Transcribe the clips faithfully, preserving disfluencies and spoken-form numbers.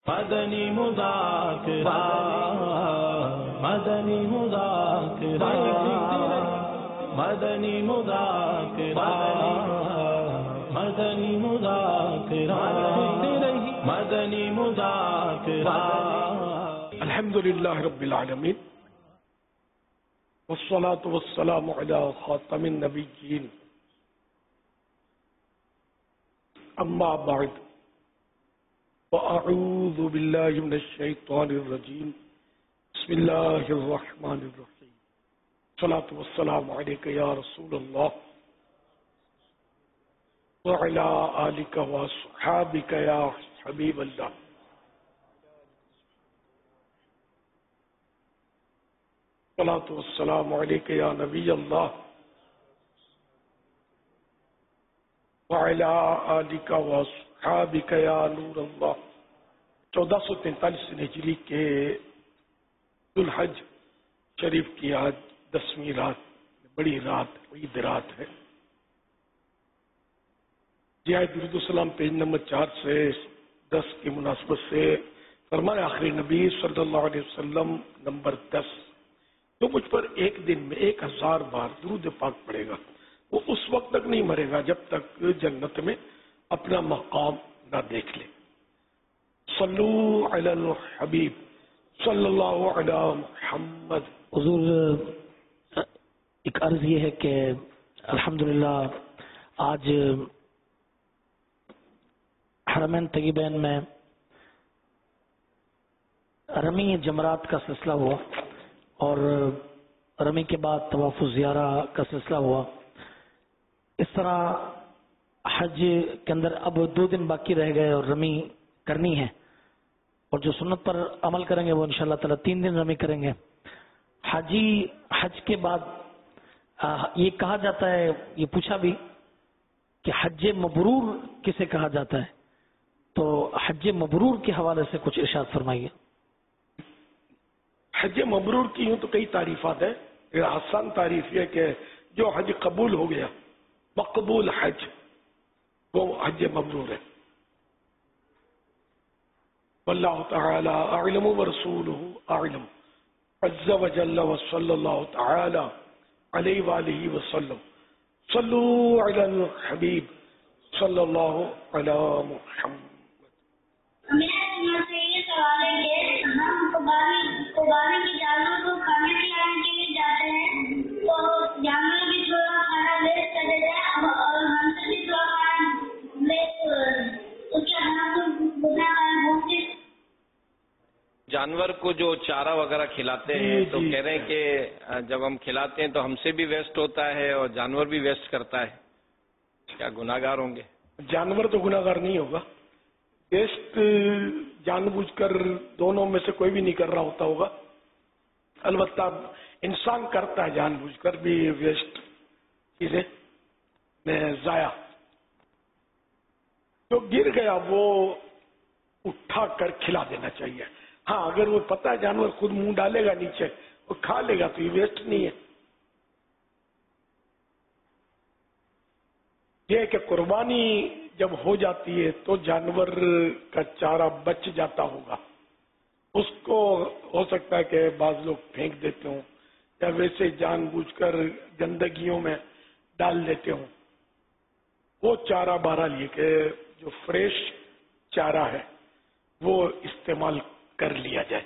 مدنی مذاکرہ مدنی مذاکرہ مدنی مذاکرہ مدنی مذاکرہ مدنی مذاکرہ الحمدللہ رب العالمین والصلاة والسلام علی خاتم النبیین اما بعد وأعوذ بالله من الشيطان الرجيم بسم الله الرحمن الرحيم الصلاة والسلام عليك يا رسول الله وعلى آلك وصحابك يا حبيب الله الصلاة والسلام عليك يا نبي الله وعلى آلك وصحابك يا نور الله چودہ سو تینتالیس ہجری کے ذوالحج شریف کی آج دسویں رات بڑی رات عید رات ہے. جی درود السلام پیج نمبر چار سے دس کی مناسبت سے فرمان آخری نبی صلی اللہ علیہ وسلم نمبر دس تو مجھ پر ایک دن میں ایک ہزار بار درود پاک پڑے گا وہ اس وقت تک نہیں مرے گا جب تک جنت میں اپنا مقام نہ دیکھ لے. صلو علی الحبیب صلی اللہ علی محمد. حضور ایک عرض یہ ہے کہ الحمدللہ آج حرمین طیبین میں رمی جمرات کا سلسلہ ہوا اور رمی کے بعد طواف زیارہ کا سلسلہ ہوا. اس طرح حج کے اندر اب دو دن باقی رہ گئے اور رمی کرنی ہے اور جو سنت پر عمل کریں گے وہ انشاءاللہ تعالی تین دن رمی کریں گے. حاجی حج کے بعد یہ کہا جاتا ہے, یہ پوچھا بھی کہ حج مبرور کسے کہا جاتا ہے, تو حج مبرور کے حوالے سے کچھ ارشاد فرمائیے. حج مبرور کی یوں تو کئی تعریفات ہیں. آسان تعریف یہ کہ جو حج قبول ہو گیا, مقبول حج, وہ حج مبرور ہے. واللہ تعالی اعلم ورسولہ اعلم عز وجل وصلی اللہ تعالی علیہ وآلہ وسلم. صلو علی الحبیب صلی اللہ علی محمد. میرا سے یہ سوال ہے کہ ہم قربانی قربانی کے جانوروں کو کھانے کھلانے کے لیے جاتے ہیں تو جانور بھی تھوڑا کھانا ویسٹ کر دیتے ہیں اور ہم سے بھی تھوڑا کھانا ویسٹ اس کے ہم گناہ ہوتے. جانور کو جو چارہ وغیرہ کھلاتے ہیں تو کہہ رہے ہیں کہ جب ہم کھلاتے ہیں تو ہم سے بھی ویسٹ ہوتا ہے اور جانور بھی ویسٹ کرتا ہے, کیا گناہگار ہوں گے؟ جانور تو گناہگار نہیں ہوگا, ویسٹ جان بوجھ کر دونوں میں سے کوئی بھی نہیں کر رہا ہوتا ہوگا. البتہ انسان کرتا ہے جان بوجھ کر بھی ویسٹ چیزیں میں ضائع. جو گر گیا وہ اٹھا کر کھلا دینا چاہیے. ہاں اگر وہ پتہ ہے جانور خود منہ ڈالے گا نیچے وہ کھا لے گا تو یہ ویسٹ نہیں ہے. یہ کہ قربانی جب ہو جاتی ہے تو جانور کا چارہ بچ جاتا ہوگا, اس کو ہو سکتا ہے کہ بعض لوگ پھینک دیتے ہوں یا ویسے جان بوجھ کر گندگیوں میں ڈال دیتے ہوں. وہ چارہ بہرحال یہ کہ جو فریش چارہ ہے وہ استعمال کر لیا جائے.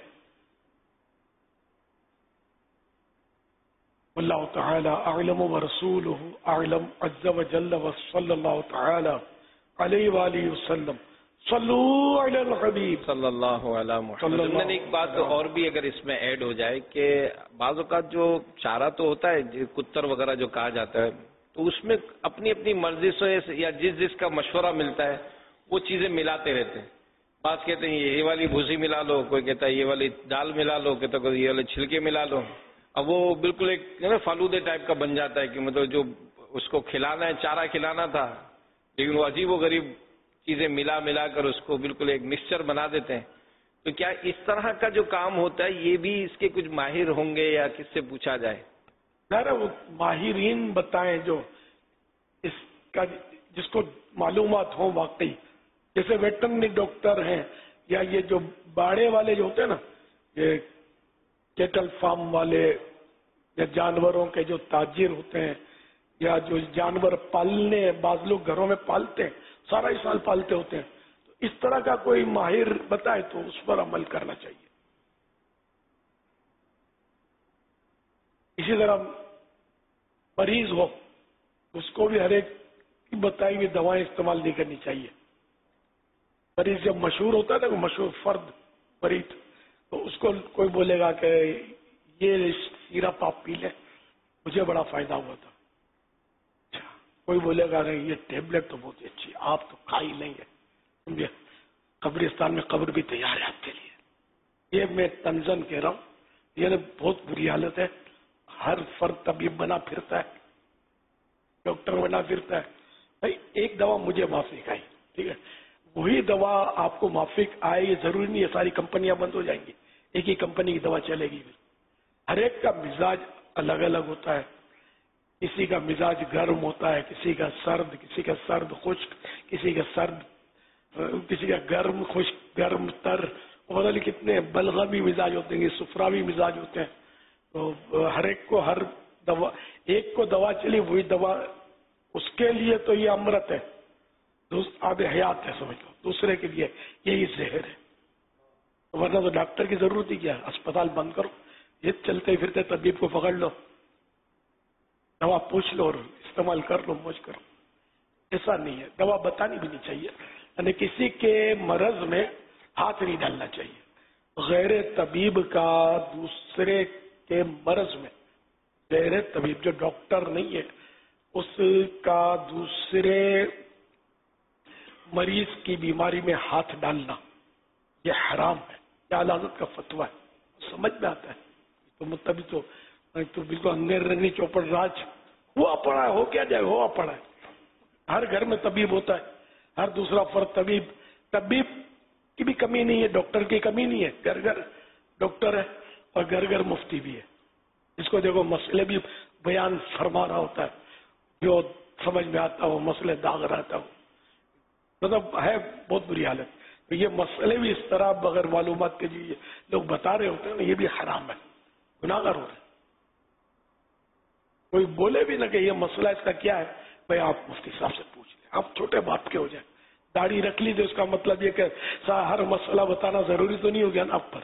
واللہ تعالی اعلم ورسولہ اعلم عز وجل وصلی اللہ تعالی علیہ وآلہ وسلم. صلو علی الحبیب صلی اللہ علیہ محمد. میں نے ایک بات اور بھی اگر اس میں ایڈ ہو جائے کہ بعض اوقات جو چارہ تو ہوتا ہے کتر وغیرہ جو کہا جاتا ہے تو اس میں اپنی اپنی مرضی سے یا جس جس کا مشورہ ملتا ہے وہ چیزیں ملاتے رہتے ہیں. بعض کہتے ہیں یہ والی بھوسی ملا لو, کوئی کہتا ہے یہ والی دال ملا لو, کہتا ہے یہ والے چھلکے ملا لو. اب وہ بالکل ایک فالودے ٹائپ کا بن جاتا ہے کہ مطلب جو اس کو کھلانا ہے چارہ کھلانا تھا لیکن وہ عجیب و غریب چیزیں ملا ملا کر اس کو بالکل ایک مکسچر بنا دیتے ہیں. تو کیا اس طرح کا جو کام ہوتا ہے یہ بھی اس کے کچھ ماہر ہوں گے یا کس سے پوچھا جائے؟ ظاہر وہ ماہرین بتائیں جو اس کا جس کو معلومات ہوں واقعی, جیسے ویٹرنری ڈاکٹر ہیں یا یہ جو باڑے والے جو ہوتے ہیں نا، یہ کیٹل فارم والے یا جانوروں کے جو تاجر ہوتے ہیں، یا جو جانور پالنے بعض لوگ گھروں میں پالتے ہیں، سارا ہی سال پالتے ہوتے ہیں، تو اس طرح کا کوئی ماہر بتائے تو اس پر عمل کرنا چاہیے. اسی طرح مریض ہو اس کو بھی ہر ایک کی بتائی ہوئی دوائیں استعمال نہیں کرنی چاہیے. مریض جب مشہور ہوتا ہے نا، مشہور فرد مریض، تو اس کو کوئی بولے گا کہ یہ سیرپ آپ پی لیں، مجھے بڑا فائدہ ہوا تھا. اچھا، کوئی بولے گا نہیں یہ ٹیبلٹ تو بہت اچھی، آپ تو کھا ہی لیں گے. سمجھے، قبرستان میں قبر بھی تیار ہے آپ کے لیے. یہ میں تنزن کہہ رہا ہوں، یہ بہت بری حالت ہے. ہر فرد طبیب بنا پھرتا ہے، ڈاکٹر بنا پھرتا ہے. بھائی ایک دوا مجھے معافک آئی، ٹھیک ہے، وہی دوا آپ کو معافک آئے یہ ضروری نہیں ہے ساری کمپنیاں بند ہو جائیں گی، ایک ہی کمپنی کی دوا چلے گی. ہر ایک کا مزاج الگ الگ ہوتا ہے. کسی کا مزاج گرم ہوتا ہے، کسی کا سرد، کسی کا سرد خشک، کسی کا سرد، کسی کا گرم خشک، گرم تر، اور کتنے بلغمی مزاج ہوتے ہیں، سفراوی مزاج ہوتے ہیں. تو ہر ایک کو ہر دوا، ایک کو دوا چلی وہی دوا اس کے لیے تو یہ امرت ہے، آب حیات ہے، سمجھ لو. دوسرے کے لیے یہی زہر ہے. ورنہ تو ڈاکٹر کی ضرورت ہی کیا ہے؟ اسپتال بند کرو، یہ چلتے پھرتے طبیب کو پکڑ لو، دوا پوچھ لو اور استعمال کر لو، موج کرو. ایسا نہیں ہے، دوا بتانی بھی نہیں چاہیے. یعنی کسی کے مرض میں ہاتھ نہیں ڈالنا چاہیے. غیر طبیب کا دوسرے کے مرض میں، غیر طبیب جو ڈاکٹر نہیں ہے اس کا دوسرے مریض کی بیماری میں ہاتھ ڈالنا یہ حرام ہے. یہ عدالت کا فتویٰ ہے، سمجھ میں آتا ہے. تو مطلب تو تو بالکل انگیر رنگی چوپڑ راج ہوا پڑا ہے، ہو کیا جائے ہوا پڑا ہے. ہر گھر میں طبیب ہوتا ہے، ہر دوسرا فرد طبیب. طبیب کی بھی کمی نہیں ہے، ڈاکٹر کی کمی نہیں ہے. گھر گھر ڈاکٹر ہے اور گھر گھر مفتی بھی ہے. اس کو دیکھو مسئلے بھی بیان فرما رہا ہوتا ہے، جو سمجھ میں آتا ہو مسئلے داغ رہتا ہو. مطلب ہے بہت بری حالت. تو یہ مسئلے بھی اس طرح بغیر معلومات کے جو لوگ بتا رہے ہوتے ہیں یہ بھی حرام ہے، گناہ گار ہو رہے ہیں. کوئی بولے بھی نہ کہ یہ مسئلہ اس کا کیا ہے، بھائی آپ مفتی صاحب سے پوچھ لیں، آپ چھوٹے باپ کے ہو جائیں. داڑھی رکھ لیجیے، اس کا مطلب یہ کہ ہر مسئلہ بتانا ضروری تو نہیں ہو گیا نا آپ پر.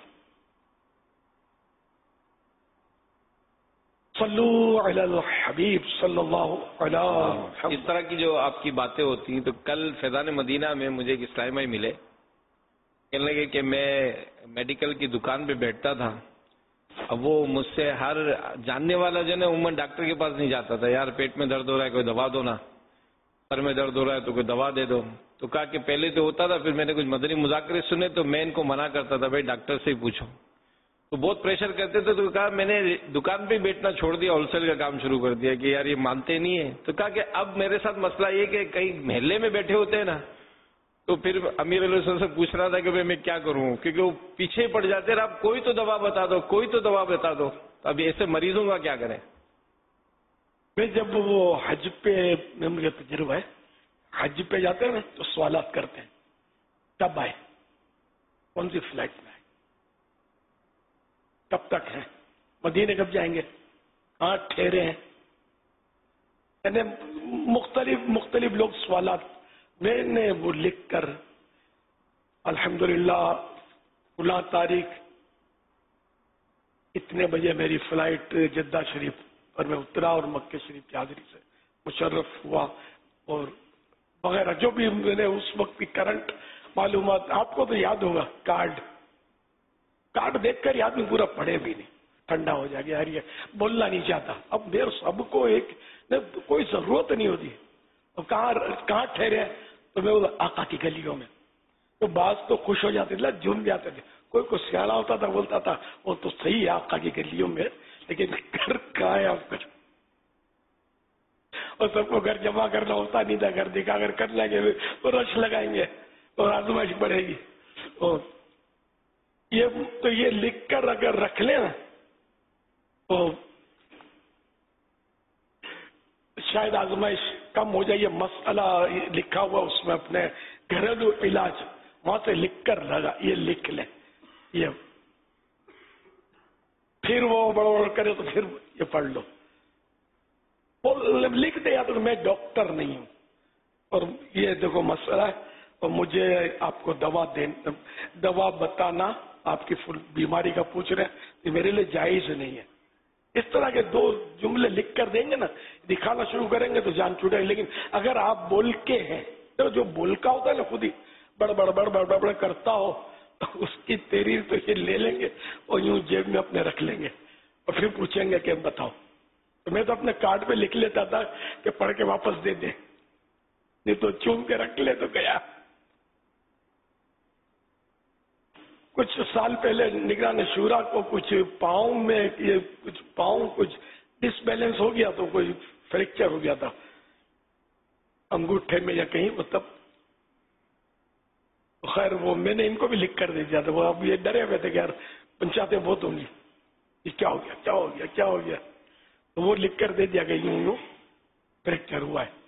صلو علی الحبیب صلی اللہ علیہ وسلم. اس طرح کی جو آپ کی باتیں ہوتی ہیں، تو کل فیضان مدینہ میں مجھے ایک اسلامی بھائی ملے، کہنے لگے کہ میں میڈیکل کی دکان پہ بیٹھتا تھا، اب وہ مجھ سے ہر جاننے والا جو ہے نا عموماً ڈاکٹر کے پاس نہیں جاتا تھا. یار پیٹ میں درد ہو رہا ہے کوئی دوا دو نا، سر میں درد ہو رہا ہے تو کوئی دوا دے دو. تو کہا کہ پہلے تو ہوتا تھا، پھر میں نے کچھ مدنی مذاکرے سنے تو میں ان کو منع کرتا تھا، بھائی ڈاکٹر سے ہی پوچھو. تو بہت پریشر کرتے تھے، تو کہا میں نے دکان پہ بیٹھنا چھوڑ دیا، ہول سیل کا کام شروع کر دیا کہ یار یہ مانتے نہیں ہیں. تو کہا کہ اب میرے ساتھ مسئلہ یہ کہ کئی محلے میں بیٹھے ہوتے ہیں نا، تو پھر امیر علیہ السلام سے پوچھ رہا تھا کہ بھائی میں کیا کروں، کیونکہ وہ پیچھے پڑ جاتے ہیں، اب کوئی تو دوا بتا دو، کوئی تو دوا بتا دو. اب ایسے مریضوں کا کیا کریں؟ میں جب وہ حج پہ میں مجھے تجربہ ہے، حج پہ جاتے ہیں نا تو سوالات کرتے ہیں، کب آئے، کون سی فلائٹ میں آئے، کب تک ہیں، مدینے کب جائیں گے، کہاں ٹھہرے ہیں. یعنی مختلف مختلف لوگ سوالات. میں نے وہ لکھ کر الحمدللہ فلاں تاریخ اتنے بجے میری فلائٹ جدہ شریف پر میں اترا اور مکہ شریف کی حاضری سے مشرف ہوا، اور وغیرہ جو بھی میں نے اس وقت کی کرنٹ معلومات. آپ کو تو یاد ہوگا، کارڈ کارڈ دیکھ کر آدمی پورا پڑھے بھی نہیں، ٹھنڈا ہو جائے گا، یار یہ بولنا نہیں چاہتا. اب میرے سب کو ایک کوئی ضرورت نہیں ہوتی. اور کہاں کہاں ٹھہرے، تو میں آقا کی گلیوں میں. تو بعض تو خوش ہو جاتے تھے، جھوم جاتے تھے. کوئی کوئی سیاح ہوتا تھا، بولتا تھا وہ تو صحیح ہے آقا کی گلیوں میں، لیکن گھر کہاں ہے آپ کا. اور سب کو گھر جمع کرنا ہوتا نہیں تھا. گھر دکھا کر کر لیں گے تو رش لگائیں گے اور آزمائش بڑھے گی. اور یہ تو یہ لکھ کر اگر رکھ لیں نا تو شاید آزمائش کم ہو جائے. یہ مسئلہ لکھا ہوا اس میں اپنے گھریلو علاج وہاں سے لکھ کر لگا یہ لکھ لیں یہ، پھر وہ بڑبڑ کرے تو پھر یہ پڑھ لو، وہ لکھ دے یا تو میں ڈاکٹر نہیں ہوں اور یہ دیکھو مسئلہ ہے اور مجھے آپ کو دوا دینا دوا بتانا آپ کی بیماری کا پوچھ رہے ہیں یہ میرے لیے جائز نہیں ہے. اس طرح کے دو جملے لکھ کر دیں گے نا دکھانا شروع کریں گے تو جان چھوٹے گی. لیکن اگر آپ بول کے ہیں تو جو بولکا ہوتا ہے نا خود ہی بڑ بڑ بڑ بڑ بڑ کرتا ہو تو اس کی تحریر تو یہ لے لیں گے اور یوں جیب میں اپنے رکھ لیں گے اور پھر پوچھیں گے کہ بتاؤ. تو میں تو اپنے کارڈ پہ لکھ لیتا تھا کہ پڑھ کے واپس دے دیں، نہیں تو چوم کے رکھ لے تو گیا. کچھ سال پہلے نگران شورا کو کچھ پاؤں میں یہ کچھ پاؤں کچھ ڈس بیلنس ہو گیا تو کوئی فریکچر ہو گیا تھا انگوٹھے میں یا کہیں، مطلب خیر وہ میں نے ان کو بھی لکھ کر دے دیا تھا. وہ اب یہ ڈرے ہوئے تھے کہ یار پنچایتیں بہت ہوں گی، یہ کیا ہو گیا کیا ہو گیا کیا ہو گیا تو وہ لکھ کر دے دیا کہ یوں یوں فریکچر ہوا ہے.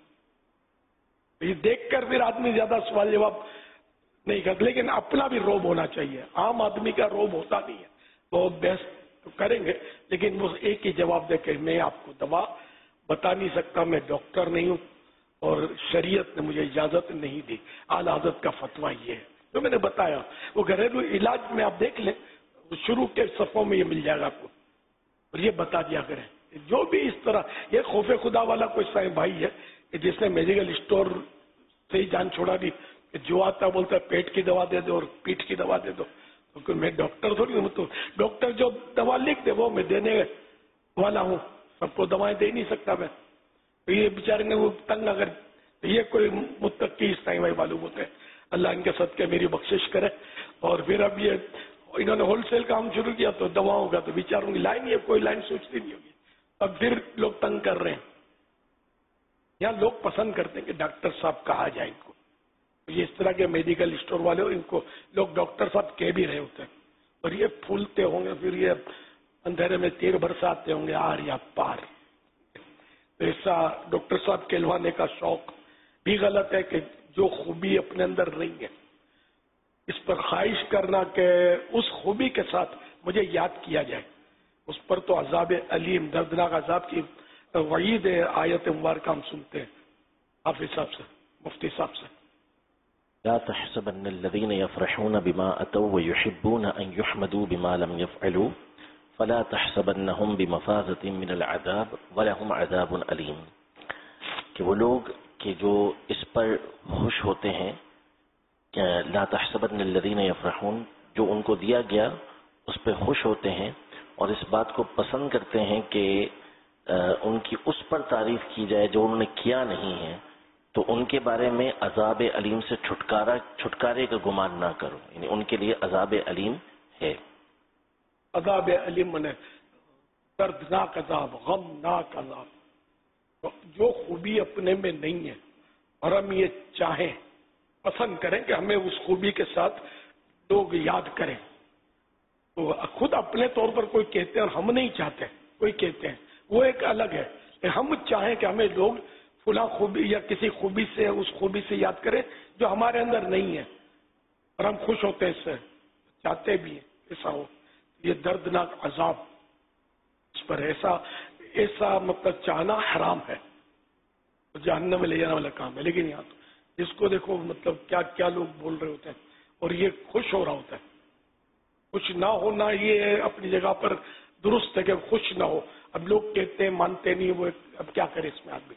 یہ دیکھ کر پھر آدمی زیادہ سوال جواب نہیں کرتا، لیکن اپنا بھی روب ہونا چاہیے. عام آدمی کا روب ہوتا نہیں ہے، وہ بحث تو کریں گے لیکن وہ ایک ہی جواب دے کہ میں آپ کو دوا بتا نہیں سکتا، میں ڈاکٹر نہیں ہوں اور شریعت نے مجھے اجازت نہیں دی. اعلیٰ حضرت کا فتویٰ یہ ہے جو میں نے بتایا. وہ گھریلو علاج میں آپ دیکھ لیں شروع کے صفوں میں یہ مل جائے گا آپ کو اور یہ بتا دیا کریں. جو بھی اس طرح یہ خوف خدا والا کوئی سائیں بھائی ہے کہ جس نے میڈیکل اسٹور سے ہی جان چھوڑا دی کہ جو آتا بولتا ہے پیٹ کی دوا دے دو اور پیٹھ کی دوا دے دو. کیونکہ میں ڈاکٹر تھوڑی ہوں، تو ڈاکٹر جو دوا لکھ دے وہ میں دینے والا ہوں، سب کو دوائیں دے نہیں سکتا میں. تو یہ بیچارے نے وہ تنگ اگر یہ کوئی متقی سائیں بھائی معلوم ہوتے ہیں، اللہ ان کے صدقے میری بخشش کرے. اور پھر اب یہ انہوں نے ہول سیل کام شروع کیا تو دواؤں کا تو بیچاروں کی لائن یہ کوئی لائن سوچتی نہیں ہوگی. اب پھر لوگ تنگ کر رہے ہیں. یہاں لوگ پسند کرتے ہیں کہ ڈاکٹر صاحب کہا جائے ان کو. یہ اس طرح کے میڈیکل اسٹور والے ان کو لوگ ڈاکٹر صاحب کہہ بھی رہے ہوتے ہیں اور یہ پھولتے ہوں گے پھر یہ اندھیرے میں تیر برساتے ہوں گے آر یا پار. تو ایسا ڈاکٹر صاحب کہلوانے کا شوق بھی غلط ہے کہ جو خوبی اپنے اندر نہیں ہے اس پر خواہش کرنا کہ اس خوبی کے ساتھ مجھے یاد کیا جائے. اس پر تو عذاب علیم دردناک عذاب کی وعید آیت مبارکہ ہم سنتے ہیں حافظ صاحب سے مفتی صاحب سے. لا تحسبن الذين يفرحون بما أتوا ويحبون أن يحمدوا بما لم يفعلوا فلا تحسبنهم بمفازة من العذاب ولهم عذاب أليم. کہ وہ لوگ کہ جو اس پر خوش ہوتے ہیں کہ لا تحسبن الذين يفرحون جو ان کو دیا گیا اس پہ خوش ہوتے ہیں اور اس بات کو پسند کرتے ہیں کہ ان کی اس پر تعریف کی جائے جو انہوں نے کیا نہیں ہے تو ان کے بارے میں عذاب علیم سے چھٹکارا چھٹکارے کا گمان نہ کرو. یعنی ان کے لیے عذاب علیم ہے. عذاب علیم منے دردناک عذاب، غمناک عذاب. جو خوبی اپنے میں نہیں ہے اور ہم یہ چاہیں پسند کریں کہ ہمیں اس خوبی کے ساتھ لوگ یاد کریں تو خود اپنے طور پر کوئی کہتے ہیں اور ہم نہیں چاہتے کوئی کہتے ہیں وہ ایک الگ ہے. ہم چاہیں کہ ہمیں لوگ فلاں خوبی یا کسی خوبی سے اس خوبی سے یاد کریں جو ہمارے اندر نہیں ہے اور ہم خوش ہوتے ہیں اس سے چاہتے بھی ہیں ایسا ہو. یہ دردناک عذاب اس پر ایسا ایسا مطلب چاہنا حرام ہے، جہنم میں لے جانے والا کام ہے. لیکن یہاں تو اس کو دیکھو مطلب کیا کیا لوگ بول رہے ہوتے ہیں اور یہ خوش ہو رہا ہوتا ہے. خوش نہ ہونا یہ اپنی جگہ پر درست ہے کہ خوش نہ ہو. اب لوگ کہتے ہیں مانتے نہیں، وہ اب کیا کرے اس میں آدمی.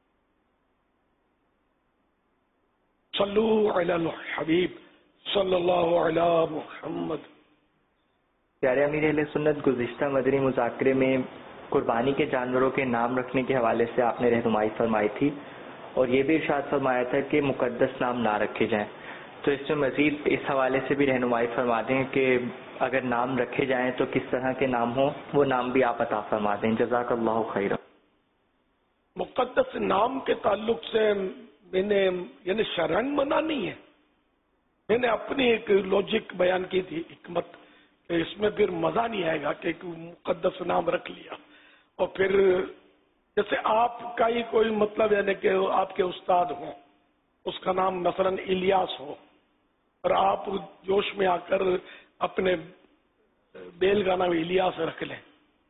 صلو علی الحبیب صلی اللہ علی محمد. پیارے امیر اہل سنت، گزشتہ مدنی مذاکرے میں قربانی کے جانوروں کے نام رکھنے کے حوالے سے آپ نے رہنمائی فرمائی تھی اور یہ بھی ارشاد فرمایا تھا کہ مقدس نام نہ رکھے جائیں. تو اس میں مزید اس حوالے سے بھی رہنمائی فرما دیں کہ اگر نام رکھے جائیں تو کس طرح کے نام ہوں، وہ نام بھی آپ عطا فرما دیں. جزاک اللہ خیرا. مقدس نام کے تعلق سے میں نے یعنی شرعن منع نہیں ہے، میں نے اپنی ایک لوجک بیان کی تھی حکمت کہ اس میں پھر مزہ نہیں آئے گا کہ ایک مقدس نام رکھ لیا اور پھر جیسے آپ کا ہی کوئی مطلب یعنی کہ آپ کے استاد ہوں اس کا نام مثلا الیاس ہو اور آپ جوش میں آ کر اپنے بیل کا نام الیاس رکھ لیں.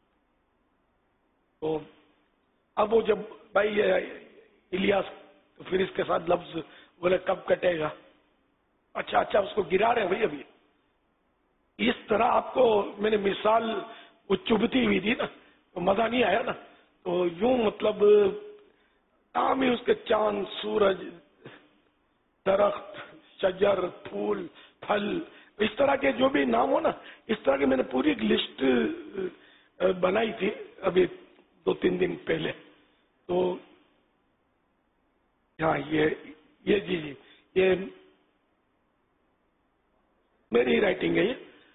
تو اب وہ جب بھائی الیاس تو پھر اس کے ساتھ لفظ بولے کب کٹے گا. اچھا اچھا اس کو گرا رہے ہیں بھائی ابھی. اس طرح آپ کو میں نے مثال وہ چبھتی ہوئی تھی نا تو مزہ نہیں آیا نا. تو یوں مطلب نام ہی اس کے چاند سورج درخت شجر پھول پھل اس طرح کے جو بھی نام ہو نا اس طرح کی میں نے پوری ایک لسٹ بنائی تھی ابھی دو تین دن پہلے. تو ہاں یہ یہ جی جی یہ میری رائٹنگ ہے. یہ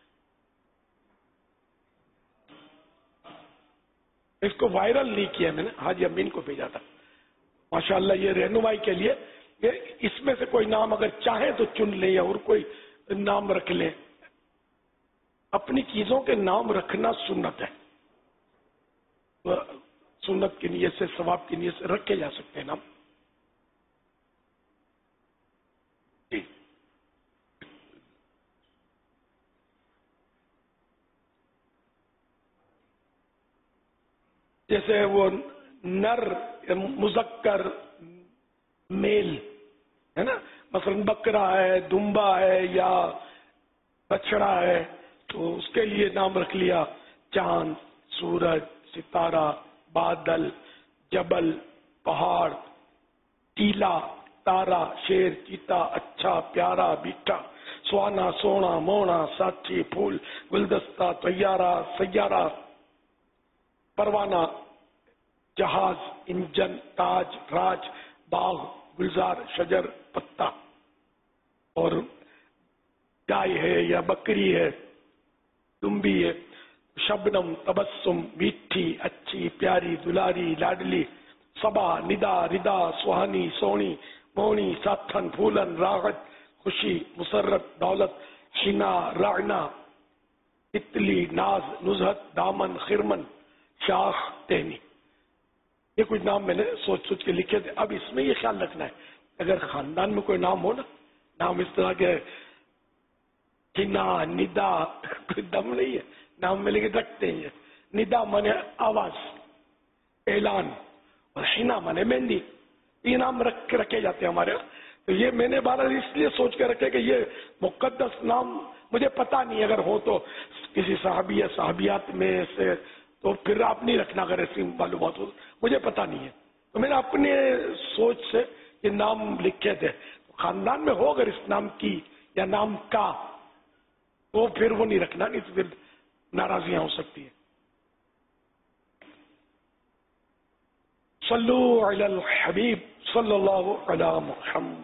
اس کو وائرل نہیں کیا میں نے, حاجی امین کو بھیجا تھا. ماشاءاللہ یہ رہنمائی کے لیے یہ اس میں سے کوئی نام اگر چاہیں تو چن لیں یا اور کوئی نام رکھ لیں. اپنی چیزوں کے نام رکھنا سنت ہے, سنت کی نیت سے ثواب کی نیت سے رکھے جا سکتے ہیں نام. جیسے وہ نر مذکر میل ہے نا, مثلا بکرا ہے دمبا ہے یا بچڑا ہے تو اس کے لیے نام رکھ لیا چاند سورج ستارہ بادل جبل پہاڑ ٹیلا تارا شیر چیتا اچھا پیارا بیٹا سوانا سونا مونا ساتھی پھول گلدستہ طیارہ سیارہ پروانہ جہاز انجن تاج راج باغ گلزار شجر پتا. اور گائے ہے یا بکری ہے دمبی ہے شبنم تبسم میٹھی اچھی پیاری دلاری لاڈلی صبا ندا ردا سہانی سونی مونی ساتھن پھولن راحت خوشی مسرت دولت شنا راعنا تتلی ناز نزہت دامن خرمن شاخ تہنی. یہ کچھ نام میں نے سوچ سوچ کے لکھے تھے. اب اس میں یہ خیال رکھنا ہے اگر خاندان میں کوئی نام ہو نا نام اس طرح کے کنا ندا کوئی دم نہیں ہے نام میں لیکن رکھتے ہیں. ندا مانے آواز اعلان اور حنا مانے مہندی. یہ نام رکھ رکھے جاتے ہیں ہمارے یہاں. تو یہ میں نے بارہ اس لیے سوچ کے رکھے کہ یہ مقدس نام مجھے پتا نہیں اگر ہو تو کسی صحابی یا صحابیات میں سے تو پھر آپ نہیں رکھنا اگر ایسی معلومات ہو. مجھے پتا نہیں ہے تو میں نے اپنے سوچ سے یہ نام لکھے تھے. خاندان میں ہو اگر اس نام کی یا نام کا تو پھر وہ نہیں رکھنا, نہیں تو پھر ناراضیاں ہو سکتی ہیں. صلو علی الحبیب صلی اللہ علی محمد.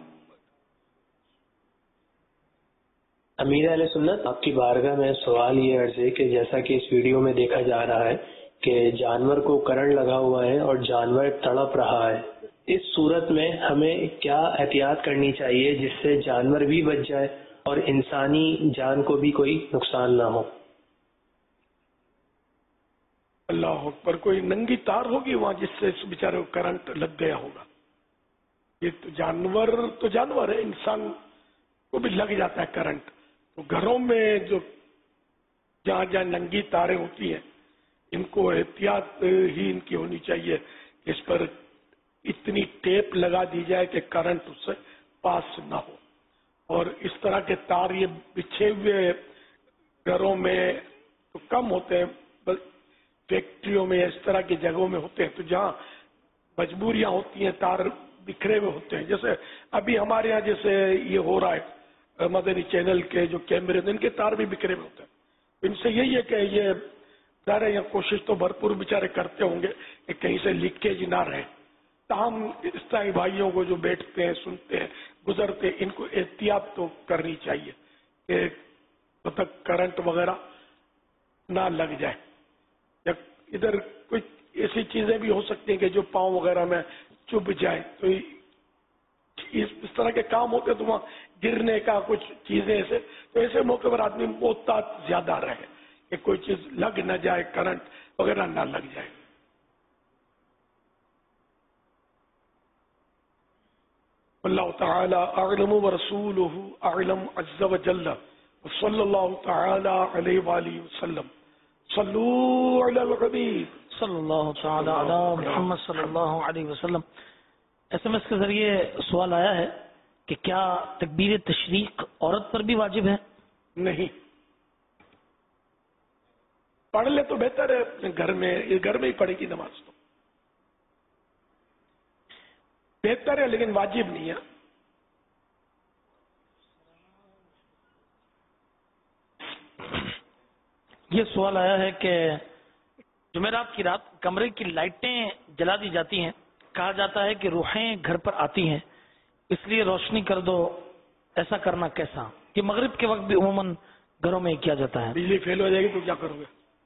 امیر اہل سنت, آپ کی بارگاہ میں سوال یہ عرض ہے کہ جیسا کہ اس ویڈیو میں دیکھا جا رہا ہے کہ جانور کو کرنٹ لگا ہوا ہے اور جانور تڑپ رہا ہے, اس صورت میں ہمیں کیا احتیاط کرنی چاہیے جس سے جانور بھی بچ جائے اور انسانی جان کو بھی کوئی نقصان نہ ہو؟ اللہ اکبر. کوئی ننگی تار ہوگی وہاں جس سے اس بیچارے کو کرنٹ لگ گیا ہوگا. یہ تو جانور تو جانور ہے, انسان کو بھی لگ جاتا ہے کرنٹ. تو گھروں میں جو جہاں جہاں ننگی تاریں ہوتی ہیں ان کو احتیاط ہی ان کی ہونی چاہیے کہ اس پر اتنی ٹیپ لگا دی جائے کہ کرنٹ اس سے پاس نہ ہو. اور اس طرح کے تار یہ بچھے ہوئے گھروں میں تو کم ہوتے ہیں, فیکٹریوں میں اس طرح کی جگہوں میں ہوتے ہیں. تو جہاں مجبوریاں ہوتی ہیں تار بکھرے ہوئے ہوتے ہیں. جیسے ابھی ہمارے یہاں جیسے یہ ہو رہا ہے مدنی چینل کے جو کیمرے ان کے تار بھی بکھرے ہوئے ہوتے ہیں. ان سے یہی ہے کہ یہ ظاہر ہے کوشش تو بھرپور بیچارے کرتے ہوں گے کہ کہیں سے لیکیج نہ رہے. تاہم اس طرح بھائیوں کو جو بیٹھتے ہیں سنتے ہیں گزرتے ہیں ان کو احتیاط تو کرنی چاہیے کہ مطلب کرنٹ وغیرہ نہ لگ جائے. یا ادھر کچھ ایسی چیزیں بھی ہو سکتی ہیں کہ جو پاؤں وغیرہ میں چبھ جائیں. تو اس طرح کے کام ہوتے تو وہاں گرنے کا کچھ چیزیں ایسے, تو ایسے موقع پر آدمی محتاط زیادہ رہے کہ کوئی چیز لگ نہ جائے کرنٹ وغیرہ نہ لگ جائے. اللہ تعالی اعلم ورسولہ اعلم عز وجل صلی اللہ تعالی علیہ وآلہ وسلم صلو علی الحبیب صلی اللہ تعالی علی محمد صلی اللہ علیہ وسلم. ایس ایم ایس کے ذریعے سوال آیا ہے کہ کیا تکبیر تشریق عورت پر بھی واجب ہے؟ نہیں، پڑھ لے تو بہتر ہے اپنے گھر میں، یہ گھر میں ہی پڑھے گی نماز تو بہتر ہے، لیکن واجب نہیں ہے. یہ سوال آیا ہے کہ جمعرات کی رات کمرے کی لائٹیں جلا دی جاتی ہیں، کہا جاتا ہے کہ روحیں گھر پر آتی ہیں، اس لیے روشنی کر دو، ایسا کرنا کیسا؟ کہ مغرب کے وقت بھی عموماً گھروں میں کیا جاتا ہے. بجلی فیل ہو جائے گی تو کیا کرو گے؟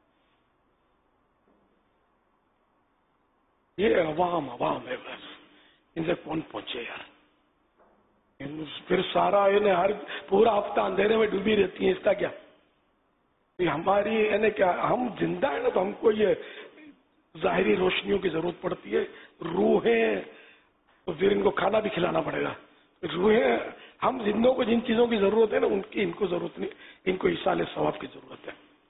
یہ عوام عوام ہے، بس ان سے کون پہنچے یار. پھر سارا انہیں ہر پورا ہفتہ اندھیرے میں ڈوبی رہتی ہیں، اس کا کیا؟ ہماری یعنی کیا ہم زندہ ہیں نا، تو ہم کو یہ ظاہری روشنیوں کی ضرورت پڑتی ہے. روحیں تو پھر ان کو کھانا بھی کھلانا پڑے گا. روحیں ہم زندوں کو جن چیزوں کی ضرورت ہے نا، ان کی ان کو ضرورت نہیں، ان کو ایصال ثواب کی ضرورت ہے.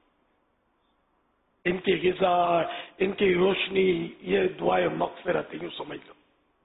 ان کی غذا، ان کی روشنی، یہ دعائیں مغفرت یوں سمجھ لو.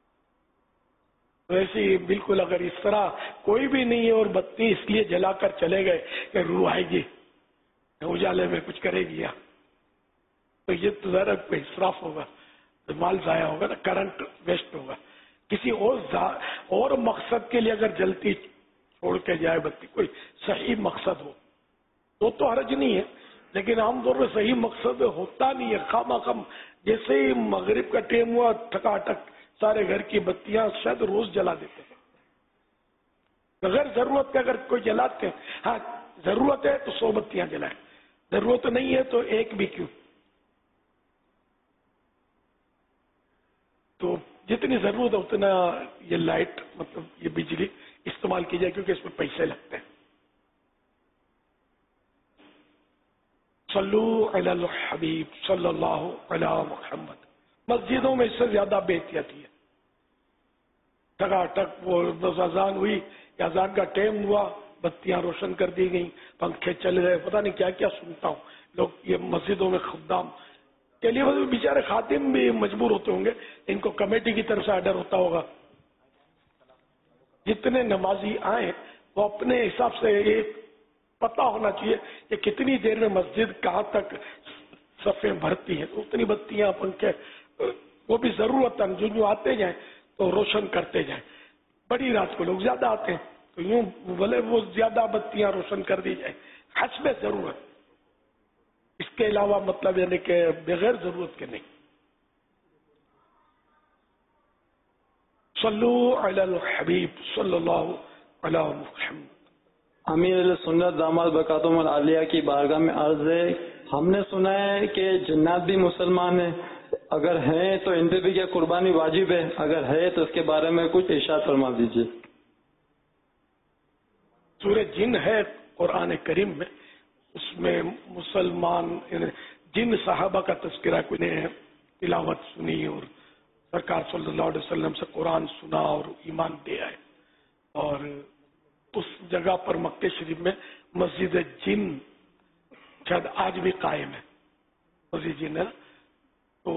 ویسے بالکل اگر اس طرح کوئی بھی نہیں ہے اور بتی اس لیے جلا کر چلے گئے کہ روح آئے گی اجالے میں کچھ کرے گی، تو یہ تو ذرا کوئی اسراف ہوگا، مال ضائع ہوگا نا، کرنٹ ویسٹ ہوگا. کسی اور اور مقصد کے لیے اگر جلتی چھوڑ کے جائے بتی، کوئی صحیح مقصد ہو تو تو حرج نہیں ہے، لیکن عام طور پہ صحیح مقصد ہوتا نہیں ہے. خام خام جیسے ہی مغرب کا ٹائم ہوا ٹھکا ٹک سارے گھر کی بتیاں شاید روز جلا دیتے ہیں بغیر ضرورت کے. اگر کوئی جلاتے ہیں، ہاں ضرورت ہے تو سو بتیاں جلائیں، ضرورت نہیں ہے تو ایک بھی کیوں. تو جتنی ضرورت ہے اتنا یہ لائٹ مطلب یہ بجلی استعمال کی جائے، کیونکہ اس میں پیسے لگتے ہیں. صلو علی الحبیب صلی اللہ علی محمد. مسجدوں میں اس سے زیادہ بے احتیاطی ہے. ٹھگا ٹک وہ بس اذان ہوئی یا اذان کا ٹائم ہوا، بتیاں روشن کر دی گئیں، پنکھے چل گئے، پتہ نہیں کیا کیا سنتا ہوں. لوگ یہ مسجدوں میں خدام کے لیے بیچارے خادم بھی مجبور ہوتے ہوں گے، ان کو کمیٹی کی طرف سے آرڈر ہوتا ہوگا. جتنے نمازی آئیں وہ اپنے حساب سے ایک پتہ ہونا چاہیے کہ کتنی دیر میں مسجد کہاں تک صفیں بھرتی ہیں، اتنی بتیاں پنکھے وہ بھی ضرورت ہے جو جو آتے جائیں تو روشن کرتے جائیں. بڑی رات کو لوگ زیادہ آتے ہیں تو یوں بھلے وہ زیادہ بتیاں روشن کر دی جائیں حسب ضرورت. اس کے علاوہ مطلب یعنی کہ بغیر ضرورت کے نہیں. صلو علی الحبیب صلی اللہ علی محمد. امیر علیہ سنت داماد برکاتہم العالیہ کی بارگاہ میں عرض ہے، ہم نے سنا ہے کہ جنات بھی مسلمان ہیں، اگر ہیں تو ان پہ بھی کیا قربانی واجب ہے؟ اگر ہے تو اس کے بارے میں کچھ ارشاد فرما دیجیے. سورہ جن ہے قرآن کریم میں، اس میں مسلمان جن صحابہ کا تذکرہ کو نے تلاوت سنی اور سرکار صلی اللہ علیہ وسلم سے قرآن سنا اور ایمان دے آئے. اور اس جگہ پر مکہ شریف میں مسجد جن شاید آج بھی قائم ہے، مسجد جن ہے. تو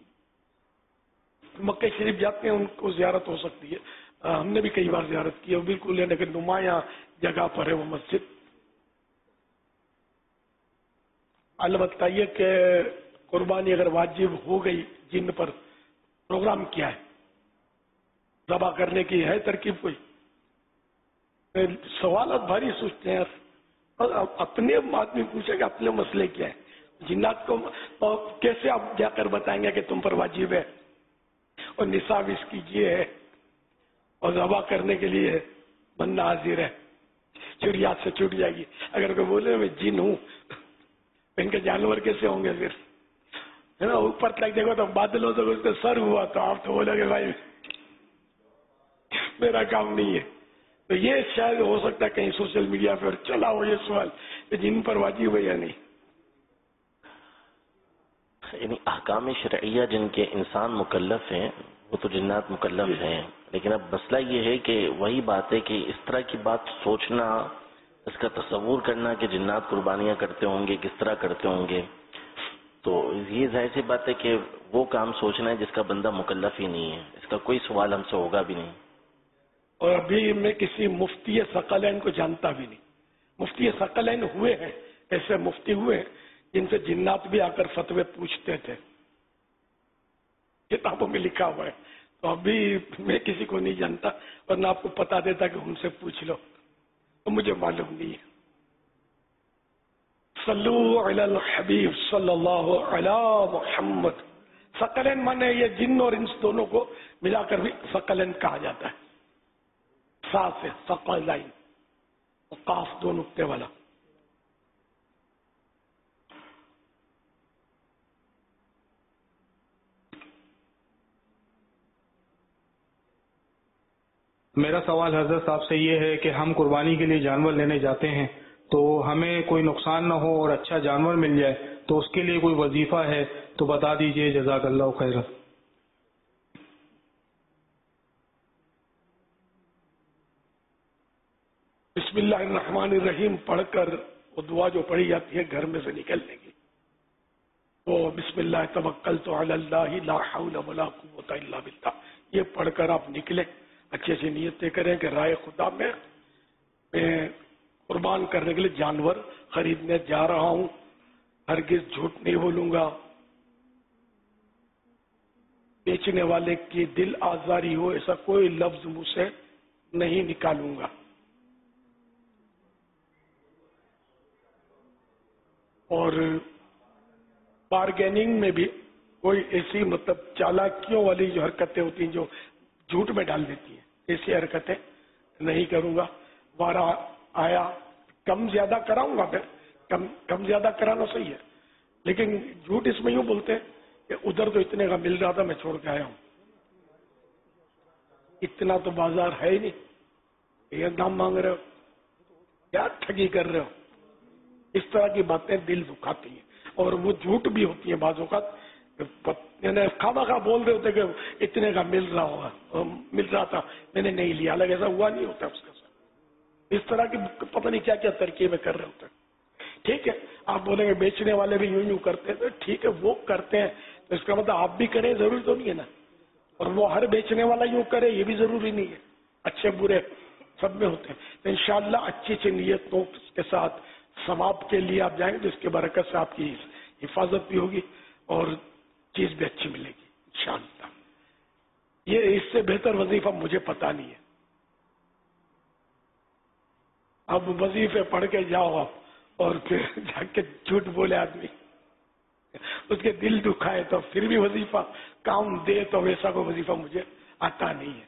مکہ شریف جاتے ہیں ان کو زیارت ہو سکتی ہے. ہم نے بھی کئی بار زیارت کی ہے، بالکل لیکن نمایاں جگہ پر ہے وہ مسجد. البتہ یہ کہ قربانی اگر واجب ہو گئی جن پر، پروگرام کیا ہے ذبح کرنے کی ہے ترکیب کوئی؟ سوالات بھاری سوچتے ہیں اور اپنے آدمی پوچھے کہ اپنے مسئلے کیا ہے. جنات کو کیسے آپ جا کر بتائیں گے کہ تم پر واجب ہے اور نصاب اس کی یہ ہے اور ذبح کرنے کے لیے بندہ حاضر ہے. چڑیا سے چھوٹ جائے گی. اگر کوئی بولے میں جن ہوں، ان کے جانور کیسے ہوں گے؟ پھر ہے نا اوپر تک دیکھو تو بادل ہو تو اس کا سر ہوا تو آپ تو بولے کہ بھائی میرا کام نہیں ہے. تو یہ شاید ہو سکتا ہے کہیں سوشل میڈیا پہ چلا ہو یہ سوال کہ جن پر واجب ہے یا نہیں. یعنی احکام شرعیہ جن کے انسان مکلف ہیں وہ تو جنات مکلف ہیں، لیکن اب مسئلہ یہ ہے کہ وہی بات ہے کہ اس طرح کی بات سوچنا، اس کا تصور کرنا کہ جنات قربانیاں کرتے ہوں گے، کس طرح کرتے ہوں گے، تو یہ ظاہر سی بات ہے کہ وہ کام سوچنا ہے جس کا بندہ مکلف ہی نہیں ہے، اس کا کوئی سوال ہم سے ہوگا بھی نہیں۔ اور ابھی میں کسی مفتی ثقلین کو جانتا بھی نہیں۔ مفتی ثقلین ہوئے ہیں، ایسے مفتی ہوئے ہیں جن سے جنات بھی آ کر فتوے پوچھتے تھے، کتابوں میں لکھا ہوا ہے۔ تو ابھی میں کسی کو نہیں جانتا، ورنہ آپ کو پتا دیتا کہ ان سے پوچھ لو، تو مجھے معلوم نہیں ہے۔ صلو علی الحبیب صلی اللہ علی محمد۔ ثقلین مانے یہ جن اور انس دونوں کو ملا کر بھی ثقلین کہا جاتا ہے، سا سے ثقلین، قاف دو نقطے والا۔ میرا سوال حضرت صاحب سے یہ ہے کہ ہم قربانی کے لیے جانور لینے جاتے ہیں تو ہمیں کوئی نقصان نہ ہو اور اچھا جانور مل جائے، تو اس کے لیے کوئی وظیفہ ہے تو بتا دیجئے، جزاک اللہ خیر۔ بسم اللہ الرحمن الرحیم پڑھ کر وہ دعا جو پڑھی جاتی ہے گھر میں سے نکلنے کی، وہ بسم اللہ توکلت علی اللہ لا حول ولا قوت الا باللہ، یہ پڑھ کر آپ نکلے، اچھے سے نیتیں کریں کہ رائے خدا میں میں قربان کرنے کے لیے جانور خریدنے جا رہا ہوں، ہرگز جھوٹ نہیں بولوں گا، بیچنے والے کی دل آزاری ہو ایسا کوئی لفظ منہ سے نہیں نکالوں گا، اور بارگیننگ میں بھی کوئی ایسی مطلب چالاکیوں والی جو حرکتیں ہوتی ہیں جو جھوٹ میں ڈال دیتی ہیں، ایسی حرکتیں نہیں کروں گا۔ وارا آیا کم زیادہ کراؤں گا، پھر کم کم زیادہ کرانا صحیح ہے، لیکن جھوٹ اس میں یوں بولتے ہیں کہ ادھر تو اتنے کا مل رہا تھا میں چھوڑ کے آیا ہوں، اتنا تو بازار ہے ہی نہیں، یہ دام مانگ رہے ہو، کیا ٹھگی کر رہے ہو، اس طرح کی باتیں دل دکھاتی ہیں، اور وہ جھوٹ بھی ہوتی ہیں بعض اوقات، یعنی خواہ خواہ بول رہے ہوتے کہ اتنے کا مل رہا ہوگا، مل رہا تھا میں نے نہیں لیا، الگ ایسا ہوا نہیں ہوتا اس کے ساتھ، اس طرح کی پتہ نہیں کیا کیا ترکیبیں کر رہے ہوتے ہیں۔ ٹھیک ہے، آپ بولیں گے بیچنے والے بھی یوں یوں کرتے ہیں، ٹھیک ہے وہ کرتے ہیں تو اس کا مطلب آپ بھی کریں ضروری تو نہیں ہے نا، اور وہ ہر بیچنے والا یوں کرے یہ بھی ضروری نہیں ہے، اچھے برے سب میں ہوتے ہیں، تو انشاءاللہ اچھی اچھی نیتوں کے ساتھ ثواب کے لیے آپ جائیں گے تو اس کی برکت سے آپ کی حفاظت بھی ہوگی اور چیز بھی اچھی ملے گی انشاءاللہ۔ یہ اس سے بہتر وظیفہ مجھے پتا نہیں ہے۔ اب وظیفے پڑھ کے جاؤ آپ اور پھر جا کے جھوٹ بولے آدمی، اس کے دل دکھائے تو پھر بھی وظیفہ کام دے، تو ویسا کوئی وظیفہ مجھے آتا نہیں ہے۔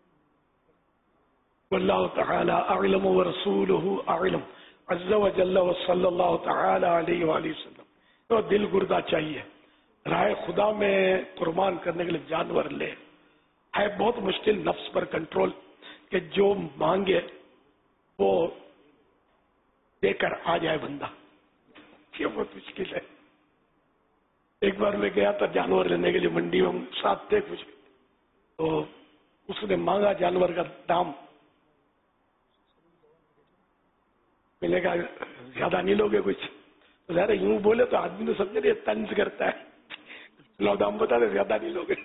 واللہ تعالی اعلم ورسولہ اعلم عز و جل و صلی اللہ تعالی علیہ وآلہ وسلم۔ تو دل گردہ چاہیے، رائے خدا میں قربان کرنے کے لیے جانور لے، ہے بہت مشکل نفس پر کنٹرول کہ جو مانگے وہ دے کر آ جائے بندہ، یہ بہت مشکل ہے۔ ایک بار میں گیا تھا جانور لینے کے لیے منڈی میں، ساتھ تھے کچھ، تو اس نے مانگا جانور کا دام، میں نے کہا زیادہ نہیں لوگے کچھ، تو ظاہر یوں بولے تو آدمی تو سمجھے یہ طنز کرتا ہے، لو دام بتا دے زیادہ نہیں لوگے،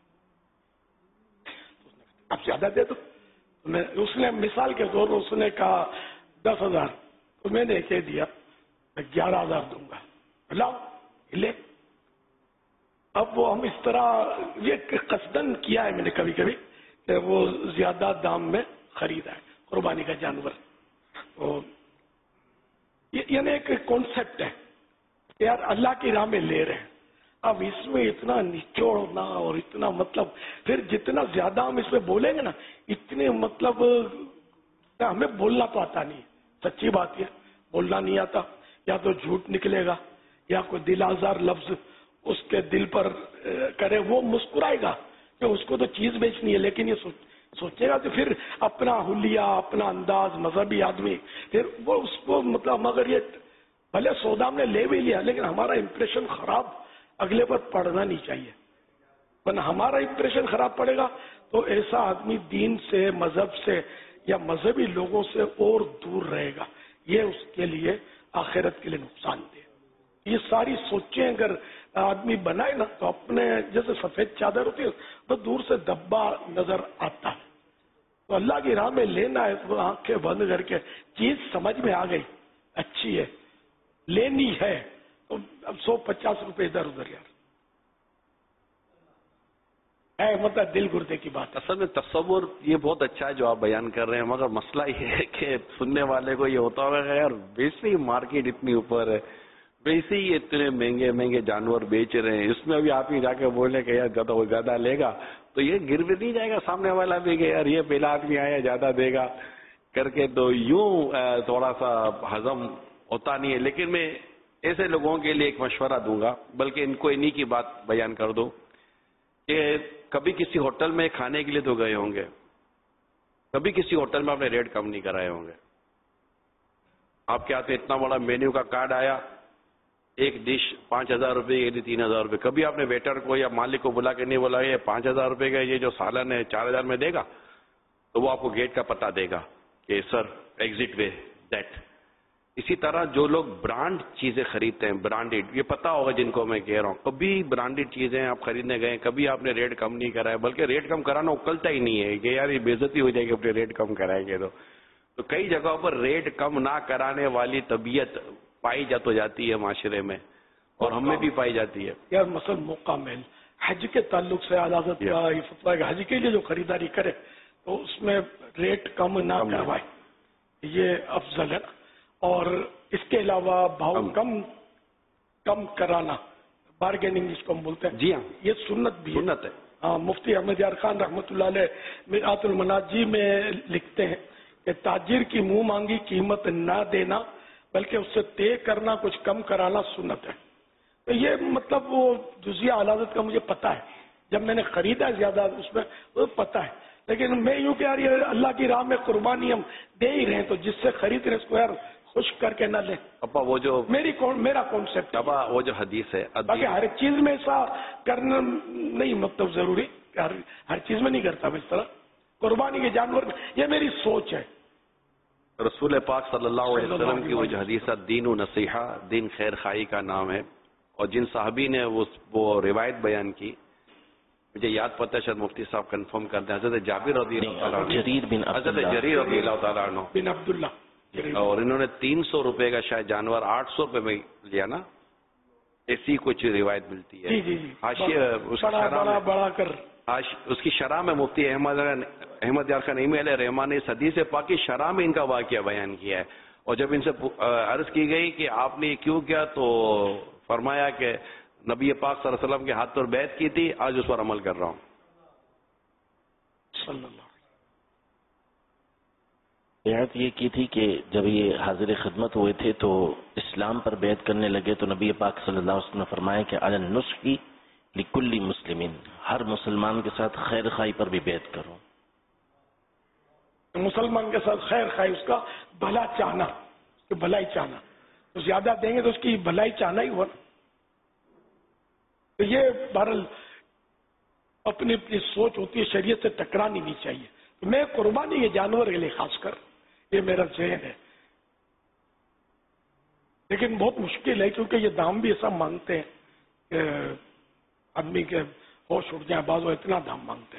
آپ زیادہ دے دو، اس نے مثال کے طور پر اس نے کہا دس ہزار، تو میں نے کہہ دیا میں گیارہ ہزار دوں گا، لاؤ لے۔ اب وہ ہم اس طرح یہ قصدن کیا ہے میں نے کبھی کبھی کہ وہ زیادہ دام میں خریدا ہے قربانی کا جانور، تو یعنی ایک کانسیپٹ ہے کہ یار اللہ کی راہ میں لے رہے ہیں، اب اس میں اتنا نچوڑنا اور اتنا مطلب پھر جتنا زیادہ ہم اس میں بولیں گے نا اتنے مطلب ہمیں بولنا تو آتا نہیں، سچی بات ہے بولنا نہیں آتا، یا تو جھوٹ نکلے گا یا کوئی دل آزار لفظ اس کے دل پر کرے، وہ مسکرائے گا کہ اس کو تو چیز بیچنی ہے، لیکن یہ سوچے گا تو پھر اپنا حلیہ اپنا انداز مذہبی آدمی، پھر وہ اس کو مطلب مگر یہ بھلے سودا ہم نے لے بھی لیا لیکن ہمارا امپریشن خراب اگلے پر پڑنا نہیں چاہیے، ورنہ ہمارا امپریشن خراب پڑے گا تو ایسا آدمی دین سے، مذہب سے یا مذہبی لوگوں سے اور دور رہے گا. یہ اس کے لیے آخرت کے لیے نقصان دہ. یہ ساری سوچیں اگر آدمی بنائے نا تو اپنے جیسے سفید چادر ہوتی ہے تو دور سے دبا نظر آتا ہے. تو اللہ کی راہ میں لینا ہے تو آنکھیں بند کر کے چیز سمجھ میں آ گئی اچھی ہے لینی ہے تو اب سو پچاس روپے ادھر ادھر یار ہے مطلب دل گردے کی بات. اصل میں تصور یہ بہت اچھا ہے جو آپ بیان کر رہے ہیں، مگر مسئلہ یہ ہے کہ سننے والے کو یہ ہوتا ہوگا کہ یار ویسے ہی مارکیٹ اتنی اوپر ہے، ویسے ہی اتنے مہنگے مہنگے جانور بیچ رہے ہیں، اس میں ابھی آپ ہی جا کے بولے کہ یار گدا وہ گدا لے گا تو یہ گر بھی نہیں جائے گا سامنے والا بھی کہ یار یہ پہلا آدمی آیا زیادہ دے گا کر کے، تو یوں تھوڑا سا ہضم ہوتا نہیں ہے. لیکن میں ایسے لوگوں کے لیے ایک مشورہ دوں گا، بلکہ ان کو انہی کی بات بیان کر دوں کہ کبھی کسی ہوٹل میں کھانے کے لیے تو گئے ہوں گے، کبھی کسی ہوٹل میں آپ نے ریٹ کم نہیں کرائے ہوں گے. آپ کے ہاتھ میں اتنا بڑا مینیو کا کارڈ آیا، ایک ڈش پانچ ہزار روپے کی تین ہزار روپے، کبھی آپ نے ویٹر کو یا مالک کو بلا کے نہیں بولا یہ پانچ ہزار روپے کا یہ جو سالن ہے چار ہزار میں دے گا؟ تو وہ آپ کو گیٹ کا پتہ دے گا کہ سر ایگزٹ وے دیٹ. اسی طرح جو لوگ برانڈ چیزیں خریدتے ہیں، برانڈیڈ، یہ پتا ہوگا جن کو میں کہہ رہا ہوں، کبھی برانڈیڈ چیزیں آپ خریدنے گئے کبھی آپ نے ریٹ کم نہیں کرایا، بلکہ ریٹ کم کرانا اکلتا ہی نہیں ہے کہ یار یہ بے عزتی ہو جائے گی اپنے ریٹ کم کرائیں گے تو. تو کئی جگہوں پر ریٹ کم نہ کرانے والی طبیعت پائی جا تو جاتی ہے معاشرے میں، اور ہم میں بھی پائی جاتی ہے. یار مثلا موقع مل حج کے تعلق سے عدالت کا یہ فتویٰ ہے کہ حج کے لیے جو خریداری کرے تو اس میں ریٹ کم نہ کروائے، یہ افضل ہے. اور اس کے علاوہ بھاؤ کم کم کرانا، بارگیننگ جس کو ہم بولتے ہیں، جی ہاں یہ سنت بھی سنت ہے. ہاں مفتی احمد یار خان رحمۃ اللہ علیہ مرآت المناجی میں لکھتے ہیں کہ تاجر کی منہ مانگی قیمت نہ دینا بلکہ اس سے طے کرنا، کچھ کم کرانا سنت ہے. تو یہ مطلب وہ جزیہ علازت کا مجھے پتا ہے، جب میں نے خریدا زیادہ اس میں وہ پتا ہے. لیکن میں یوں کہ یار یہ اللہ کی راہ میں قربانی ہم دے ہی رہے ہیں تو جس سے خرید رہے اس کو یار خوش کر کے نہ لیں. ابا وہ جو میری کون میرا کانسیپٹ ابا وہ جو حدیث ہے، باقی ہر چیز میں ایسا کرنا نہیں مطلب ضروری، ہر ہر چیز میں نہیں کرتا میں اس طرح. قربانی کے جانور یہ میری سوچ ہے. رسول پاک صلی اللہ علیہ وسلم کی وہ جو حدیث دین و نصیحہ، دین خیر خواہی کا نام ہے، اور جن صحابی نے وہ وہ روایت بیان کی مجھے یاد پتہ ہے، شاید مفتی صاحب کنفرم کرتے ہیں، حضرت جابر رضی اللہ تعالیٰ عنہ، جریر بن حضرت جریر رضی اللہ تعالیٰ عنہ بن عبداللہ، اور انہوں نے تین سو روپے کا شاید جانور آٹھ سو روپے میں لیا نا، ایسی کچھ روایت ملتی ہے. جی جی جی حاشیہ اس کی بڑا شرح بڑا میں بڑا کر اس کی شرح میں مفتی احمد احمد یار خان نعیمی علیہ رحمان نے اس حدیث پاک کی شرح میں ان کا واقعہ بیان کیا ہے. اور جب ان سے عرض کی گئی کہ آپ نے یہ کیوں کیا تو فرمایا کہ نبی پاک صلی اللہ علیہ وسلم کے ہاتھ پر بیعت کی تھی، آج اس پر عمل کر رہا ہوں. صلی اللہ بیعت یہ کی تھی کہ جب یہ حاضر خدمت ہوئے تھے تو اسلام پر بیعت کرنے لگے تو نبی پاک صلی اللہ علیہ وسلم نے فرمایا کہ علی النصح لکل مسلمین، ہر مسلمان کے ساتھ خیر خواہی پر بھی بیعت کرو. مسلمان کے ساتھ خیر خواہی، اس کا بھلا چاہنا، اس کی بھلائی چاہنا، تو زیادہ دیں گے تو اس کی بھلائی چاہنا ہی ہوا. تو یہ بہرحال اپنی اپنی سوچ ہوتی ہے، شریعت سے ٹکرانی نہیں چاہیے. میں قربانی کے جانور کے لیے خاص کر یہ میرا ذہن ہے، لیکن بہت مشکل ہے کیونکہ یہ دام بھی ایسا مانگتے ہیں کہ آدمی کے ہوش اٹھ جائیں، بعض وہ اتنا دام مانگتے ہیں.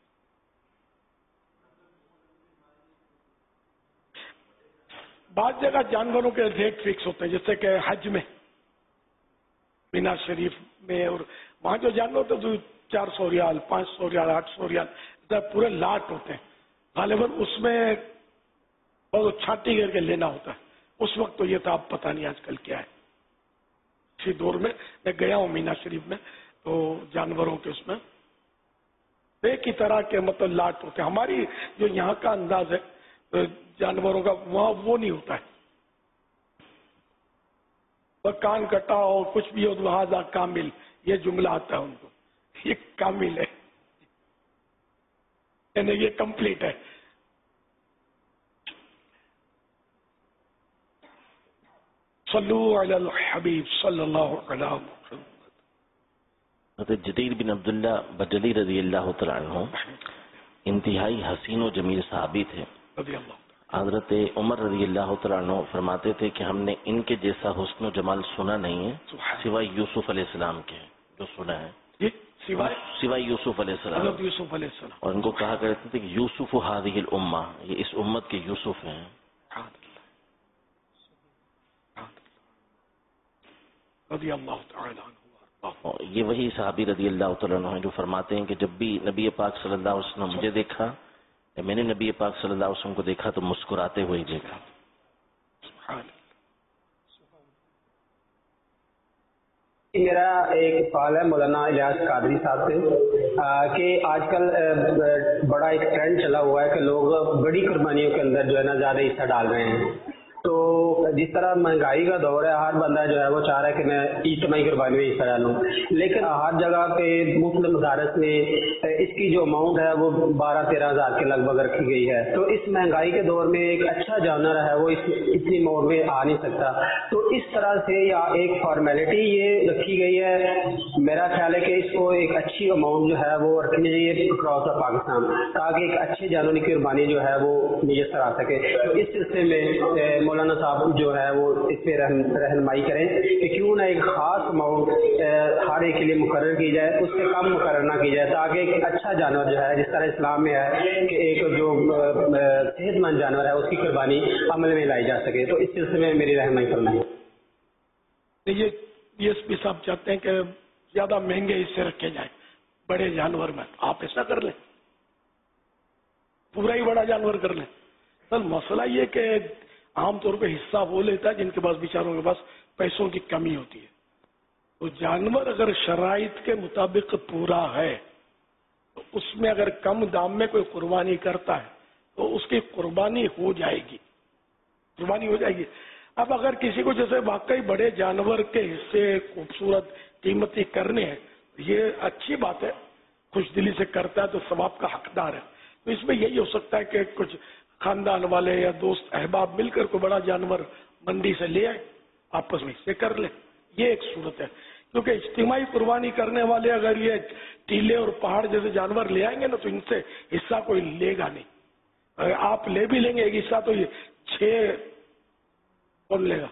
بعض جگہ جانوروں کے ریٹ فکس ہوتے ہیں، جیسے کہ حج میں مینا شریف میں، اور وہاں جو جانور ہوتے ہیں چار سو ریال، پانچ سو ریال، آٹھ سو ریال، پورے لاٹ ہوتے ہیں. غالباً اس میں بہت چھاٹی کر کے لینا ہوتا ہے. اس وقت تو یہ تھا، اب پتہ نہیں آج کل کیا ہے. اسی دور میں میں گیا ہوں مینا شریف میں، تو جانوروں کے اس میں ایک ہی طرح کے مطلب لاٹ ہوتے ہیں. ہماری جو یہاں کا انداز ہے جانوروں کا، وہاں وہ نہیں ہوتا ہے. کان کٹا ہو کچھ بھی ہو تو لہٰذا کامل، یہ جملہ آتا ہے ان کو، یہ کامل ہے، یعنی یہ کمپلیٹ ہے. صلو علی الحبیب صلی اللہ علیہ وسلم. حضرت جریر بن عبداللہ بجلی رضی اللہ تعالیٰ عنہ انتہائی حسین و جمیل صحابی تھے. حضرت عمر رضی اللہ تعالیٰ عنہ فرماتے تھے کہ ہم نے ان کے جیسا حسن و جمال سنا نہیں ہے سوائے یوسف علیہ السلام کے، جو سنا ہے سوائے یوسف علیہ السلام. یوسف علیہ السلام. اور ان کو کہا کرتے تھے کہ یوسف هذه الامہ، یہ اس امت کے یوسف ہیں. رضی اللہ تعالی عنہ. یہ وہی صحابی رضی اللہ تعالیٰ عنہ ہیں جو فرماتے ہیں کہ جب بھی نبی پاک صلی اللہ علیہ وسلم مجھے دیکھا، میں نے نبی پاک صلی اللہ علیہ وسلم کو دیکھا تو مسکراتے ہوئے دیکھا. میرا ایک سوال ہے مولانا الیاس قادری صاحب سے کہ آج کل بڑا ایک ٹرینڈ چلا ہوا ہے کہ لوگ بڑی قربانیوں کے اندر جو ہے نا زیادہ حصہ ڈال رہے ہیں. تو جس طرح مہنگائی کا دور ہے، ہر بندہ جو ہے وہ چاہ رہا ہے کہ میں اجتماعی قربانی میں حصہ ڈالوں، لیکن ہر جگہ پہ مسلم مدارس میں اس کی جو اماؤنٹ ہے وہ بارہ تیرہ ہزار کے لگ بھگ رکھی گئی ہے. تو اس مہنگائی کے دور میں ایک اچھا جانور ہے وہ اتنی اماؤنٹ میں آ نہیں سکتا. تو اس طرح سے یا ایک فارمیلٹی یہ رکھی گئی ہے، میرا خیال ہے کہ اس کو ایک اچھی اماؤنٹ جو ہے وہ رکھنی چاہیے اکراس آف پاکستان، تاکہ ایک اچھے جانور کی قربانی جو ہے وہ میسر آ سکے. تو اس سلسلے میں مولانا صاحب جو ہے وہ اس پہ رہنمائی کریں کہ کیوں نہ ایک خاص اماؤنٹ ہر ایک کے لیے مقرر کی جائے، اس سے کم مقرر نہ کی جائے، تاکہ ایک اچھا جانور جو ہے جس طرح اسلام میں ہے کہ ایک جو صحت مند جانور ہے اس کی قربانی عمل میں لائی جا سکے. تو اس سلسلے میں میری رہنمائی کرنا ہے. یہ ڈی ایس پی صاحب چاہتے ہیں کہ زیادہ مہنگے حصے رکھے جائیں بڑے جانور میں. آپ ایسا کر لیں، پورا ہی بڑا جانور کر لیں. سر مسئلہ یہ کہ عام طور پہ حصہ وہ لیتا ہے جن کے پاس بیچاروں کے پاس پیسوں کی کمی ہوتی ہے. تو جانور اگر شرائط کے مطابق پورا ہے تو اس میں اگر کم دام میں کوئی قربانی کرتا ہے تو اس کی قربانی ہو جائے گی قربانی ہو جائے گی. اب اگر کسی کو جیسے واقعی بڑے جانور کے حصے خوبصورت قیمتی کرنے ہیں، یہ اچھی بات ہے، خوش دلی سے کرتا ہے تو ثواب کا حقدار ہے. تو اس میں یہی ہو سکتا ہے کہ کچھ خاندان والے یا دوست احباب مل کر کوئی بڑا جانور منڈی سے لے آئے، آپس میں حصے کر لیں. یہ ایک صورت ہے. کیونکہ اجتماعی قربانی کرنے والے اگر یہ ٹیلے اور پہاڑ جیسے جانور لے آئیں گے نا تو ان سے حصہ کوئی لے گا نہیں. اگر آپ لے بھی لیں گے ایک حصہ تو یہ چھ کون لے گا؟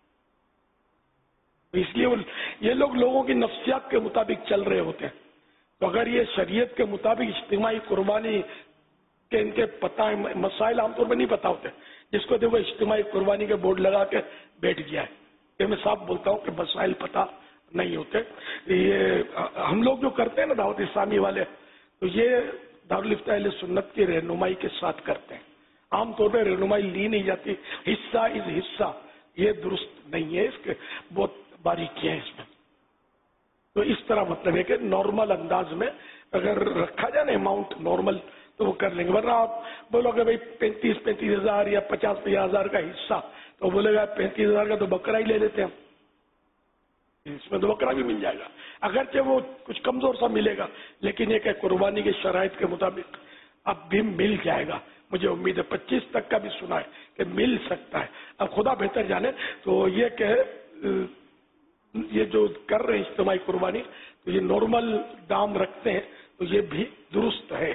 اس لیے یہ لوگ لوگوں کی نفسیات کے مطابق چل رہے ہوتے ہیں. تو اگر یہ شریعت کے مطابق اجتماعی قربانی کہ ان کے پتہ مسائل عام طور پہ نہیں پتہ ہوتے، جس کو دیکھو اجتماعی قربانی کے بورڈ لگا کے بیٹھ گیا ہے. کہ میں صاحب بولتا ہوں کہ مسائل پتہ نہیں ہوتے. یہ ہم لوگ جو کرتے ہیں نا دعوت اسلامی والے، تو یہ دارالفتہ اہل سنت کی رہنمائی کے ساتھ کرتے ہیں. عام طور پہ رہنمائی لی نہیں جاتی، حصہ از حصہ، یہ درست نہیں ہے. اس کے بہت باریکیاں ہیں اس میں. تو اس طرح مطلب ہے کہ نارمل انداز میں اگر رکھا جائے نا اماؤنٹ نارمل تو وہ کر لیں گے. ورنہ آپ بولو کہ بھائی پینتیس پینتیس ہزار یا پچاس پچاس ہزار کا حصہ، تو بولے گا پینتیس ہزار کا تو بکرا ہی لے لیتے ہیں، اس میں تو بکرا بھی مل جائے گا. اگرچہ وہ کچھ کمزور سا ملے گا، لیکن یہ کہ قربانی کے شرائط کے مطابق اب بھی مل جائے گا. مجھے امید ہے پچیس تک کا بھی سنا ہے کہ مل سکتا ہے. اب خدا بہتر جانے. تو یہ کہ یہ جو کر رہے ہیں اجتماعی قربانی، تو یہ نارمل دام رکھتے ہیں تو یہ بھی درست ہے.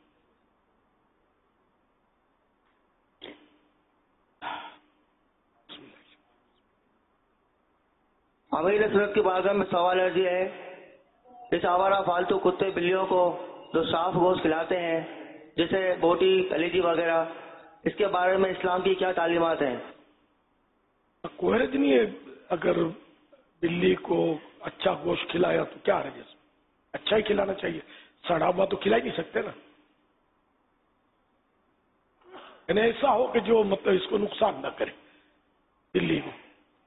امیر سنت کی بارگاہ میں سوال عرضی ہے، اس آوارہ فالتو کتے بلیوں کو جو صاف گوشت کھلاتے ہیں جیسے بوٹی کلیجی وغیرہ، اس کے بارے میں اسلام کی کیا تعلیمات ہیں؟ کوئی حرج نہیں ہے اگر بلی کو اچھا گوشت کھلایا تو کیا حرج ہے؟ اچھا ہی کھلانا چاہیے، سڑا ہوا تو کھلا ہی نہیں سکتے نا. یعنی ایسا ہو کہ جو مطلب اس کو نقصان نہ کرے بلی کو.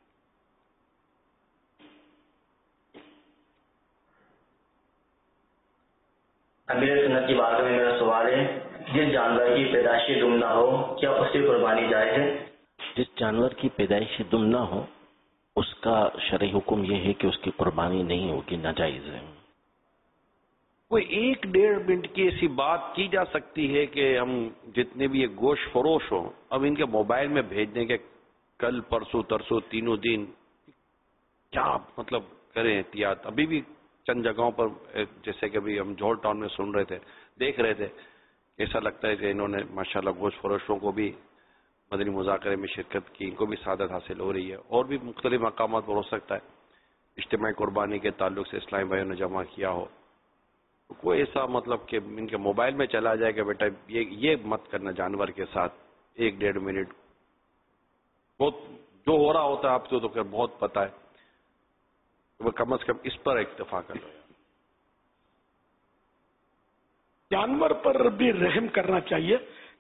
امیر سنت کی بارگاہ میں میرا سوال ہے، جس جانور کی پیدائشی دم نہ ہو کیا اس کی قربانی جائز ہے؟ جس جانور کی پیدائشی دم نہ ہو اس کا شرعی حکم یہ ہے کہ اس کی قربانی نہیں ہوگی، ناجائز ہے. کوئی ایک ڈیڑھ منٹ کی ایسی بات کی جا سکتی ہے کہ ہم جتنے بھی یہ گوشت فروش ہوں اب ان کے موبائل میں بھیج دیں کہ کل پرسوں ترسوں تینوں دن کیا مطلب کریں احتیاط. ابھی بھی چند جگہوں پر جیسے کہ ابھی ہم جوہر ٹاؤن میں سن رہے تھے, دیکھ رہے تھے, ایسا لگتا ہے کہ انہوں نے ماشاءاللہ گوشت فروشوں کو بھی مدنی مذاکرے میں شرکت کی, ان کو بھی سعادت حاصل ہو رہی ہے. اور بھی مختلف مقامات پر ہو سکتا ہے اجتماعی قربانی کے تعلق سے اسلامی بھائیوں نے جمع کیا ہو. کوئی ایسا مطلب کہ ان کے موبائل میں چلا جائے کہ بیٹا یہ یہ مت کرنا جانور کے ساتھ ایک ڈیڑھ منٹ, بہت جو ہو رہا ہوتا ہے آپ کو تو بہت پتہ ہے, وہ کم از کم اس پر اکتفا کر لو. جانور پر بھی رحم کرنا چاہیے.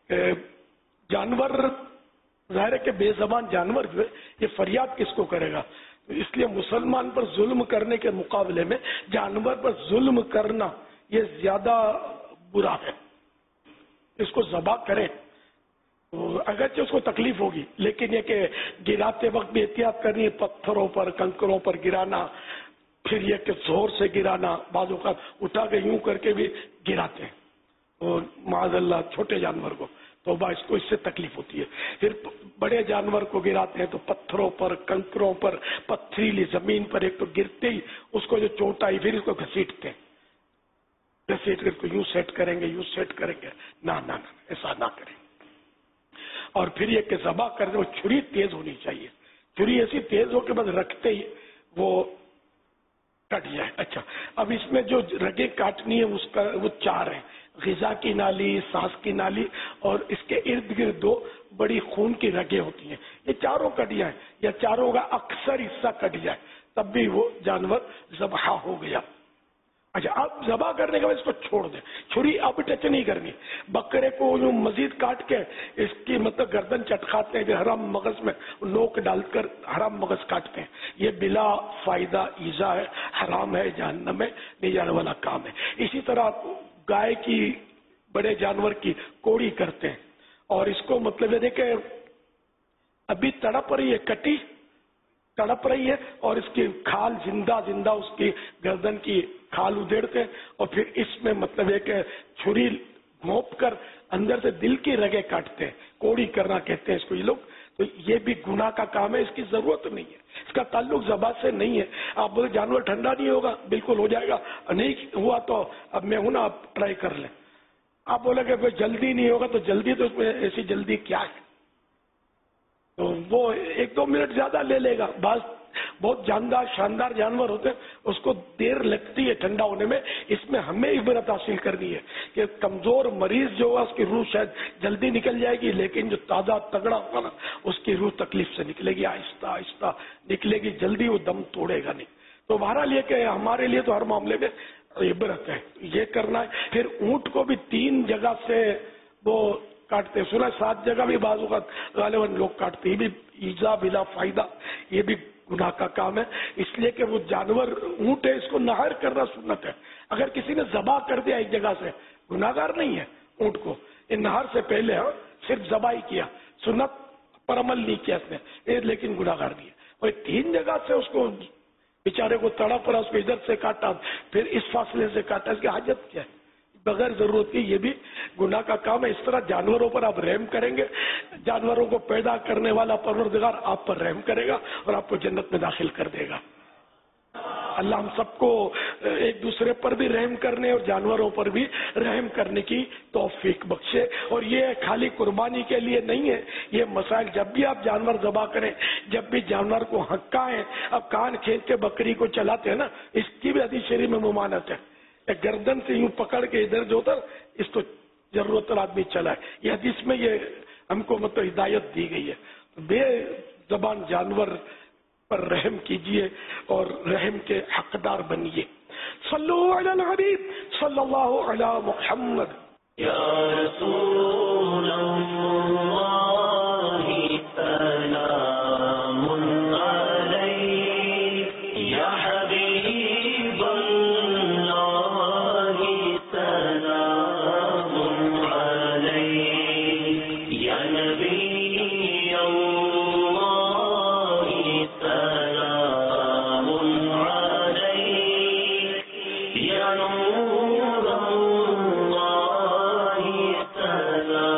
جانور ظاہر ہے کہ بے زبان جانور جو ہے یہ فریاد کس کو کرے گا؟ اس لیے مسلمان پر ظلم کرنے کے مقابلے میں جانور پر ظلم کرنا یہ زیادہ برا ہے. اس کو ذبح کریں اگرچہ اس کو تکلیف ہوگی, لیکن یہ کہ گراتے وقت بھی احتیاط کرنی ہے, پتھروں پر کنکروں پر گرانا, پھر یہ کہ زور سے گرانا, بعض اوقات اٹھا کے یوں کر کے بھی گراتے ہیں اور معاذ اللہ چھوٹے جانور کو تو اس کو اس سے تکلیف ہوتی ہے. پھر بڑے جانور کو گراتے ہیں تو پتھروں پر کنکروں پر پتھریلی زمین پر ایک تو گرتے ہی اس کو جو چوٹ آئی پھر اس کو گھسیٹتے ہیں, گھسیٹ کر اس کو یوں سیٹ کریں گے یوں سیٹ کریں گے, نہ نہ ایسا نہ کریں. اور پھر یہ کہ ذبح کرنے وہ چھری تیز ہونی چاہیے, چھری ایسی تیز ہو کہ بس رکھتے ہی وہ کٹ جائے. اچھا, اب اس میں جو رگیں کاٹنی ہے اس کا وہ چار ہیں, غذا کی نالی, سانس کی نالی اور اس کے ارد گرد دو بڑی خون کی رگیں ہوتی ہیں. یہ چاروں کٹ جائیں یا چاروں کا اکثر حصہ کٹ جائے تب بھی وہ جانور ذبح ہو گیا. اچھا, اب ذبح کرنے کے بعد اس کو چھوڑ دیں, چھری اب ٹچ نہیں کرنی. بکرے کو جو مزید کاٹ کے اس کی مطلب گردن چٹکاتے ہیں, حرام مغز میں نوک ڈال کر حرام مغز کاٹتے ہیں, یہ بلا فائدہ ایذا ہے, حرام ہے, جہنم میں لے جانے والا کام ہے. اسی طرح گائے کی, بڑے جانور کی کوڑی کرتے ہیں اور اس کو مطلب یہ کہ ابھی تڑپ رہی ہے, کٹی تڑپ رہی ہے اور اس کی کھال زندہ زندہ اس کی گردن کی کھال ادھیڑتے ہیں اور پھر اس میں مطلب یہ کہ چھری گھونپ کر اندر سے دل کی رگیں کاٹتے ہیں, کوڑی کرنا کہتے ہیں اس کو یہ لوگ. تو یہ بھی گناہ کا کام ہے, اس کی ضرورت نہیں ہے, اس کا تعلق ذبح سے نہیں ہے. آپ بولے جانور ٹھنڈا نہیں ہوگا, بالکل ہو جائے گا, نہیں ہوا تو اب میں ہوں نا, آپ ٹرائی کر لیں. آپ بولے کہ جلدی نہیں ہوگا, تو جلدی تو اس میں ایسی جلدی کیا ہے؟ تو وہ ایک دو منٹ زیادہ لے لے گا. بعض بہت جاندار شاندار جانور ہوتے ہیں اس کو دیر لگتی ہے ٹھنڈا ہونے میں. اس میں ہمیں عبرت حاصل کرنی ہے کہ کمزور مریض جو ہوگا اس کی روح شاید جلدی نکل جائے گی, لیکن جو تازہ تگڑا ہوگا نا اس کی روح تکلیف سے نکلے گی, آہستہ آہستہ نکلے گی, جلدی وہ دم توڑے گا نہیں. تو بہرحال یہ کہ ہمارے لیے تو ہر معاملے میں عبرت ہے, یہ کرنا ہے. پھر اونٹ کو بھی تین جگہ سے وہ کاٹتے, سنا سات جگہ بھی بعض اوقات غالباً لوگ کاٹتے, یہ بھی ایزا بلا فائدہ, یہ بھی گناہ کا کام ہے. اس لیے کہ وہ جانور اونٹ ہے, اس کو نہر کرنا سنت ہے. اگر کسی نے ذبح کر دیا ایک جگہ سے, گناہگار نہیں ہے اونٹ کو, یہ نہر سے پہلے ہاں صرف ذبح ہی کیا, سنت پر عمل نہیں کیا اس نے, لیکن گناہگار نہیں ہے. اور تین جگہ سے اس کو بیچارے کو تڑپ پڑا, اس کو ادھر سے کاٹا, پھر اس فاصلے سے کاٹا, اس کی حاجت کیا ہے؟ بغیر ضرورت کی یہ بھی گناہ کا کام ہے. اس طرح جانوروں پر آپ رحم کریں گے, جانوروں کو پیدا کرنے والا پروردگار آپ پر رحم کرے گا اور آپ کو جنت میں داخل کر دے گا. اللہ ہم سب کو ایک دوسرے پر بھی رحم کرنے اور جانوروں پر بھی رحم کرنے کی توفیق بخشے. اور یہ خالی قربانی کے لیے نہیں ہے, یہ مسائل جب بھی آپ جانور ذبح کریں, جب بھی جانور کو ہکائیں, اب کان کھینچ کے بکری کو چلاتے ہیں نا, اس کی بھی حدیث شریف میں ممانعت ہے. گردن سے یوں پکڑ کے ادھر جو ہوتا اس کو ضرورت آدمی چلائے, یہ حدیث میں یہ ہم کو مطلب ہدایت دی گئی ہے. بے زبان جانور پر رحم کیجئے اور رحم کے حقدار بنیے. صلو علی الحبیب صلی اللہ علی محمد. یا رسول اللہ سلام علیک, یا حبیب اللہ سلام علیک, یا نبی اللہ سلام علیک, یا نور اللہ سلام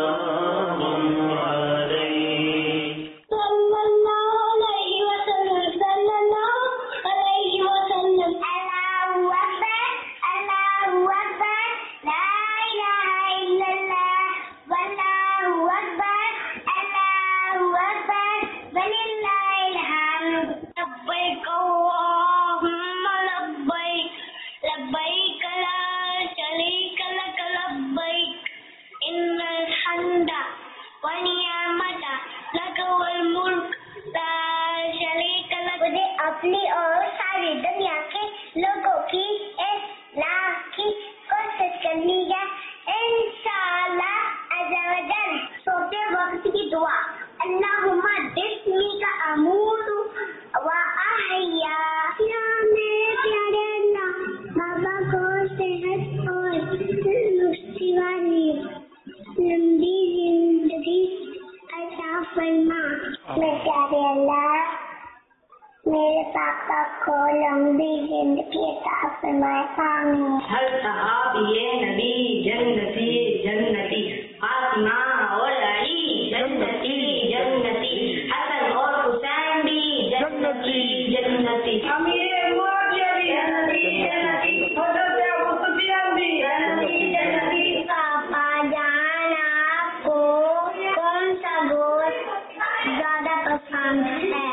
को लंबी जिंदगी अता फरमाए, आमीन। हर साहब ये नबी जन्नती जन्नती, फातिमा और अली जन्नती जन्नती, हसन और हुसैन भी जन्नती जन्नती, अमीर मुआविया भी जन्नती जन्नती, हजरत अबू सुफियान भी जन्नती जन्नती। पापा जान आपको कौन सा गोश्त ज्यादा पसंद है?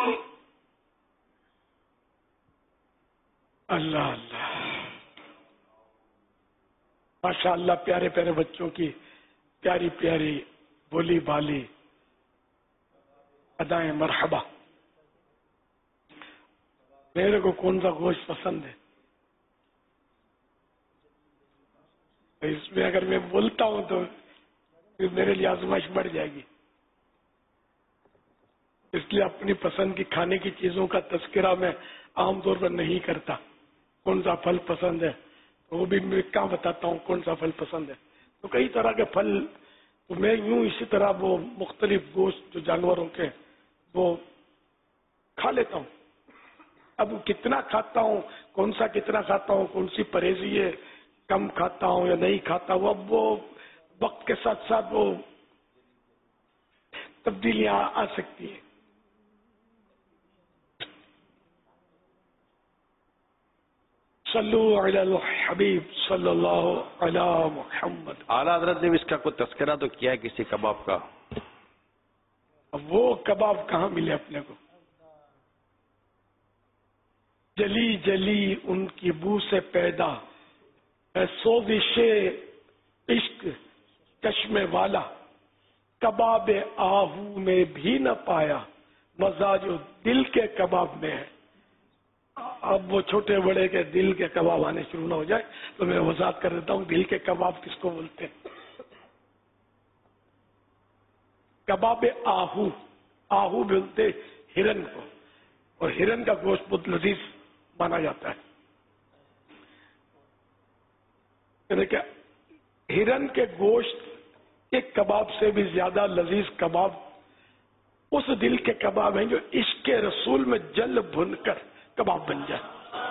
अल्लाह अल्लाह, माशाअल्लाह, प्यारे प्यारे बच्चों की प्यारी प्यारी बोली बाली अदाएं मरहबा। मेरे को कौन सा गोश्त पसंद है, तो इसमें अगर मैं बोलता हूं तो फिर मेरे लिए आजमाइश बढ़ जाएगी। इसलिए अपनी पसंद की खाने की चीजों का तस्करा मैं आमतौर पर नहीं करता। कौन सा फल पसंद है तो वो भी मैं क्या बताता हूँ कौन सा फल पसंद है। तो कई तरह के फल तो मैं यूं इसी तरह वो मुख्तलिफ गोश्त जो जानवरों के वो खा लेता हूँ। अब कितना खाता हूँ, कौन सा कितना खाता हूँ, कौन सी परहेजी है, कम खाता हूँ या नहीं खाता हूँ, अब वो वक्त के साथ साथ वो तब्दीलियां आ सकती है। सल्लु अलल हबीब सल्लल्लाहु अला मुहम्मद। आला हजरत ने भी इसका कोई तस्करा तो किया है किसी कबाब का? अब वो कबाब कहाँ मिले अपने को? जली जली उनकी बू से पैदा सोविशे इश्क चश्मे वाला, कबाब आहू में भी न पाया, मजा जो दिल के कबाब में है। अब वो छोटे बड़े के दिल के कबाब आने शुरू ना हो जाए तो मैं वजाहत कर देता हूँ दिल के कबाब किसको बोलते हैं। कबाब आहू, आहू बोलते हिरन को, और हिरन का गोश्त बहुत लजीज माना जाता है। क्या हिरन के गोश्त के कबाब से भी ज्यादा लजीज कबाब उस दिल के कबाब हैं जो इश्क के रसूल में जल भुनकर कबाब बन जाए।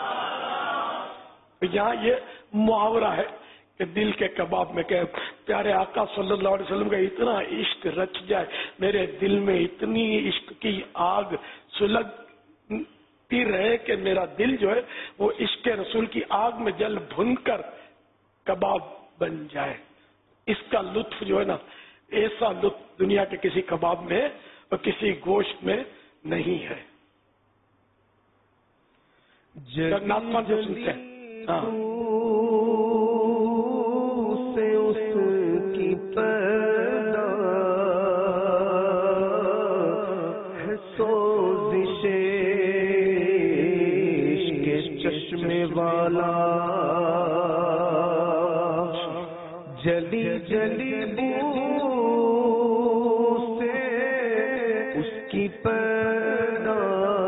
तो यहाँ ये मुहावरा है कि दिल के कबाब में क्या प्यारे आका सल्लल्लाहु अलैहि वसल्लम का इतना इश्क रच जाए, मेरे दिल में इतनी इश्क की आग सुलगती रहे कि मेरा दिल जो है वो इश्क के रसूल की आग में जल भुनकर कबाब बन जाए। इसका लुत्फ जो है ना, ऐसा लुत्फ दुनिया के किसी कबाब में और किसी गोश्त में नहीं है। नाथपान जो सुनते हैं, हाँ। से उसकी पैदा है सोजिशे के चश्मे वाला, जली जली बू से उसकी पैदा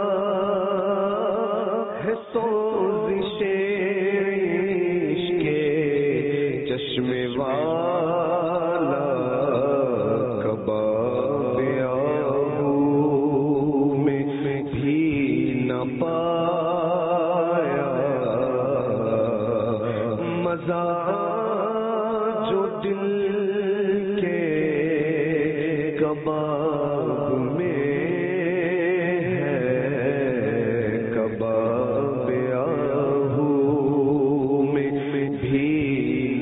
है सोजिशे के चश्मे वाला, कबाब आहू में भी न पाया, मजा जो दिल के कबाब में है, कबाब आहू में भी न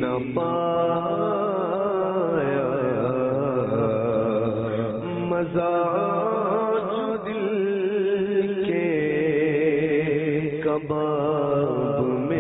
पाया, मजा जो दिल के कबाब में।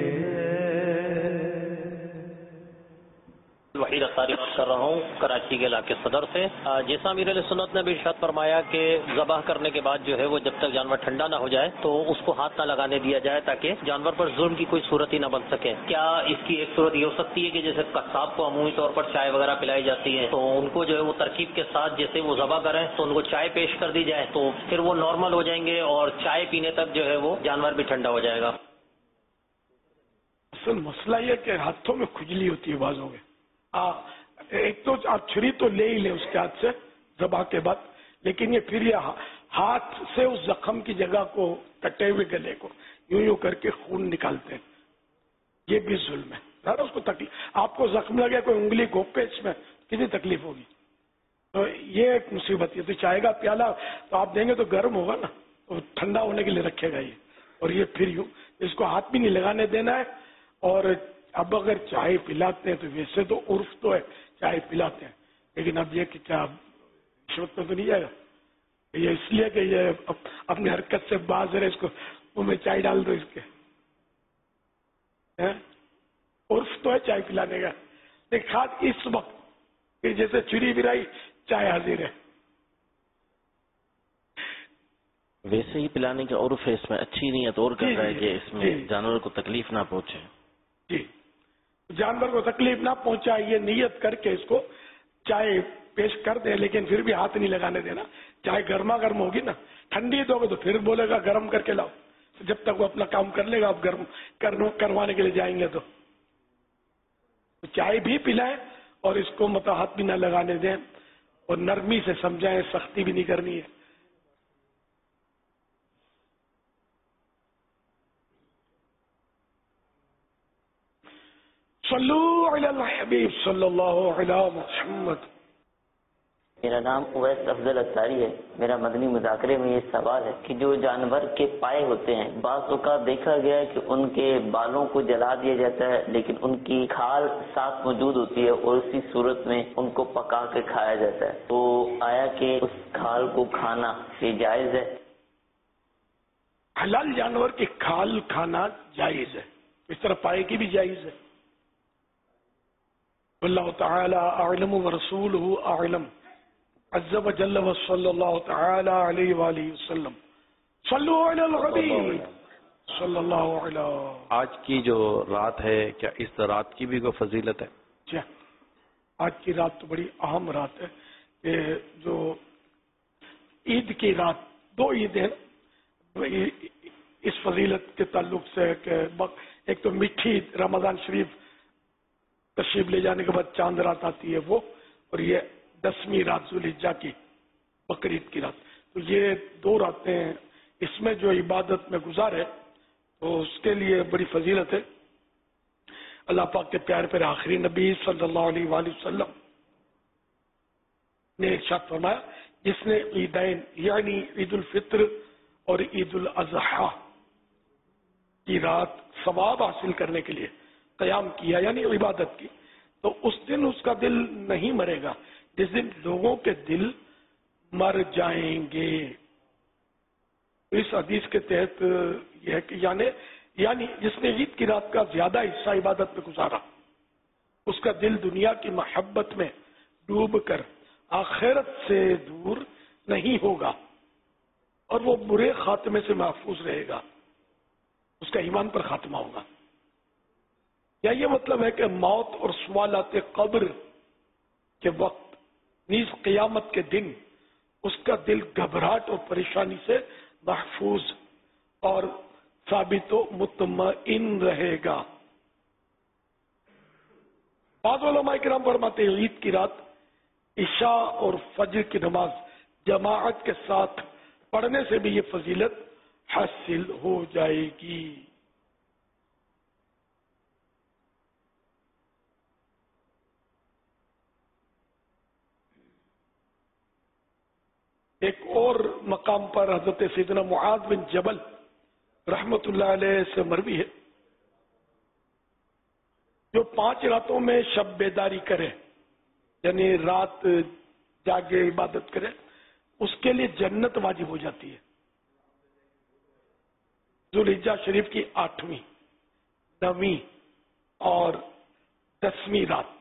वहीद अख्तारी बात कर रहा हूँ कराची के इलाके सदर से। जैसा अमीर अहले सुन्नत ने भी इरशाद फरमाया कि ज़बाह करने के बाद जो है वो जब तक जानवर ठंडा ना हो जाए तो उसको हाथ ना लगाने दिया जाए ताकि जानवर पर जुल्म की कोई सूरत ही ना बन सके। क्या इसकी एक सूरत ये हो सकती है कि जैसे कसाब को अमूमी तौर पर चाय वगैरह पिलाई जाती है तो उनको जो है वो तरकीब के साथ जैसे वो ज़बाह करें तो उनको चाय पेश कर दी जाए तो फिर वो नॉर्मल हो जाएंगे और चाय पीने तक जो है वो जानवर भी ठंडा हो जाएगा? असल मसला ये कि हाथों में खुजली होती है बाजों में। आ, एक तो आप छुरी तो ले ही ले उसके हाथ से ज़बाह के बाद, लेकिन ये फिर ये ہاتھ سے اس زخم کی جگہ کو، کٹے ہوئے گلے کو یوں یوں کر کے خون نکالتے ہیں، یہ بھی ظلم ہے. ذرا اس کو تکلیف، آپ کو زخم لگے کوئی انگلی گھوپے اس میں کتنی تکلیف ہوگی. تو یہ ایک مصیبت ہے. تو چائے کا پیالہ تو آپ دیں گے تو گرم ہوگا نا، تو ٹھنڈا ہونے کے لیے رکھے گا یہ، اور یہ پھر یوں اس کو ہاتھ بھی نہیں لگانے دینا ہے. اور اب اگر چائے پلاتے ہیں تو ویسے تو عرف تو ہے چائے پلاتے ہیں، لیکن اب یہ کہ کیا رشوت میں تو نہیں جائے گا. یہ اس لیے کہ یہ اپنی حرکت سے باز ہے، اس کو منہ میں چائے ڈال دو اس کے. عرف تو ہے چائے پلانے کا، لیکن خاص اس وقت کہ جیسے چری برائی چائے حاضر ہے. ویسے ہی پلانے کا عرف ہے، اس میں اچھی نیت اور کر رہا ہے کہ اس میں جانور کو تکلیف نہ پہنچے. جی، جانور کو تکلیف نہ پہنچائے یہ نیت کر کے اس کو چائے پیش کر دیں، لیکن پھر بھی ہاتھ نہیں لگانے دینا. چائے گرما گرم ہوگی نا، ٹھنڈی دو گے تو پھر بولے گا گرم کر کے لاؤ. جب تک وہ اپنا کام کر لے گا، آپ گرم کروانے کے لیے جائیں گے تو چائے بھی پلائیں اور اس کو مطلب ہاتھ بھی نہ لگانے دیں، اور نرمی سے سمجھائیں، سختی بھی نہیں کرنی ہے. صلو علی الحبیب صلی اللہ علی محمد. میرا نام اویس افضل اتاری ہے. میرا مدنی مذاکرے میں یہ سوال ہے کہ جو جانور کے پائے ہوتے ہیں، بعض اوقات دیکھا گیا ہے کہ ان کے بالوں کو جلا دیا جاتا ہے، لیکن ان کی کھال ساتھ موجود ہوتی ہے اور اسی صورت میں ان کو پکا کے کھایا جاتا ہے. تو آیا کہ اس کھال کو کھانا یہ جائز ہے؟ حلال جانور کی کھال کھانا جائز ہے، اس طرح پائے کی بھی جائز ہے. اللہ تعالی اعلم ورسولہ اعلم عز و جل و صلی اللہ تعالی علیہ وآلہ وسلم. صلو علی الحبیب صلی اللہ علیہ. آج کی جو رات ہے، کیا اس رات کی بھی کوئی فضیلت ہے؟ جی، آج کی رات تو بڑی اہم رات ہے کہ جو عید کی رات، دو عید ہیں اس فضیلت کے تعلق سے کہ ایک تو میٹھی رمضان شریف تشریف لے جانے کے بعد چاند رات آتی ہے وہ، اور یہ دسویں رات ذوالحجہ کی بقرعید کی رات. تو یہ دو راتیں اس میں جو عبادت میں گزارے تو اس کے لیے بڑی فضیلت ہے. اللہ پاک کے پیارے پیارے آخری نبی صلی اللہ علیہ وآلہ وسلم نے ارشاد فرمایا، جس نے عیدین یعنی عید الفطر اور عید الاضحیٰ کی رات ثواب حاصل کرنے کے لیے قیام کیا یعنی عبادت کی، تو اس دن اس کا دل نہیں مرے گا جس دن لوگوں کے دل مر جائیں گے. اس حدیث کے تحت یہ ہے کہ یعنی یعنی جس نے عید کی رات کا زیادہ حصہ عبادت میں گزارا، اس کا دل دنیا کی محبت میں ڈوب کر آخرت سے دور نہیں ہوگا اور وہ برے خاتمے سے محفوظ رہے گا، اس کا ایمان پر خاتمہ ہوگا. یا یہ مطلب ہے کہ موت اور سوالات قبر کے وقت نیز قیامت کے دن اس کا دل گھبراہٹ اور پریشانی سے محفوظ اور ثابت و مطمئن رہے گا. بعض علماء کرام فرماتے ہیں عید کی رات عشاء اور فجر کی نماز جماعت کے ساتھ پڑھنے سے بھی یہ فضیلت حاصل ہو جائے گی. ایک اور مقام پر حضرت سیدنا معاذ بن جبل رحمت اللہ علیہ سے مروی ہے، جو پانچ راتوں میں شب بیداری کرے یعنی رات جاگے عبادت کرے، اس کے لیے جنت واجب ہو جاتی ہے. ذوالحجہ شریف کی آٹھویں، نویں اور دسویں رات،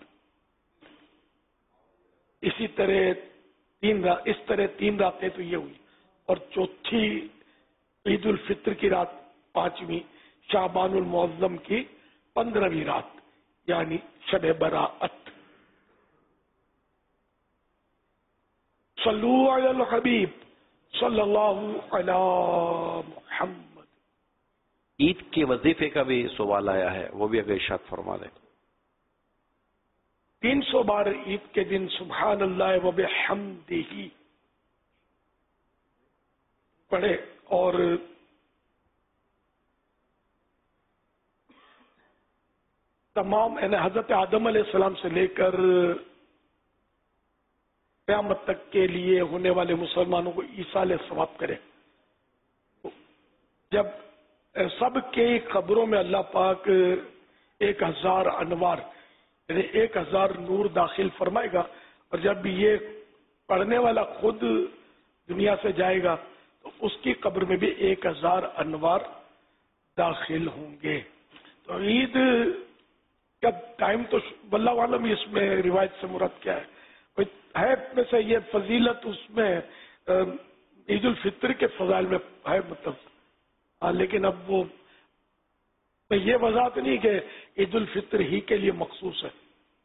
اسی طرح تین رات اس طرح تین راتیں تو یہ ہوئی، اور چوتھی عید الفطر کی رات پانچویں، شعبان المعظم کی پندرہویں رات یعنی شب براءت. صلو علی الحبیب صلی اللہ علی محمد. عید کے وظیفے کا بھی سوال آیا ہے، وہ بھی اگر ارشاد فرما دیں. تین سو بار عید کے دن سبحان اللہ و بحمدہ پڑھے اور تمام یعنی حضرت آدم علیہ السلام سے لے کر قیامت تک کے لیے ہونے والے مسلمانوں کو ایصال ثواب کرے. جب سب کے قبروں میں اللہ پاک ایک ہزار انوار یعنی ایک ہزار نور داخل فرمائے گا، اور جب یہ پڑھنے والا خود دنیا سے جائے گا تو اس کی قبر میں بھی ایک ہزار انوار داخل ہوں گے. تو عید کا ٹائم تو واللہ عالم اس میں روایت سے مراد کیا ہے، کوئی ہے میں سے یہ فضیلت اس میں عید الفطر کے فضائل میں ہے مطلب، لیکن اب وہ یہ وضاحت نہیں کہ عید الفطر ہی کے لیے مخصوص ہے.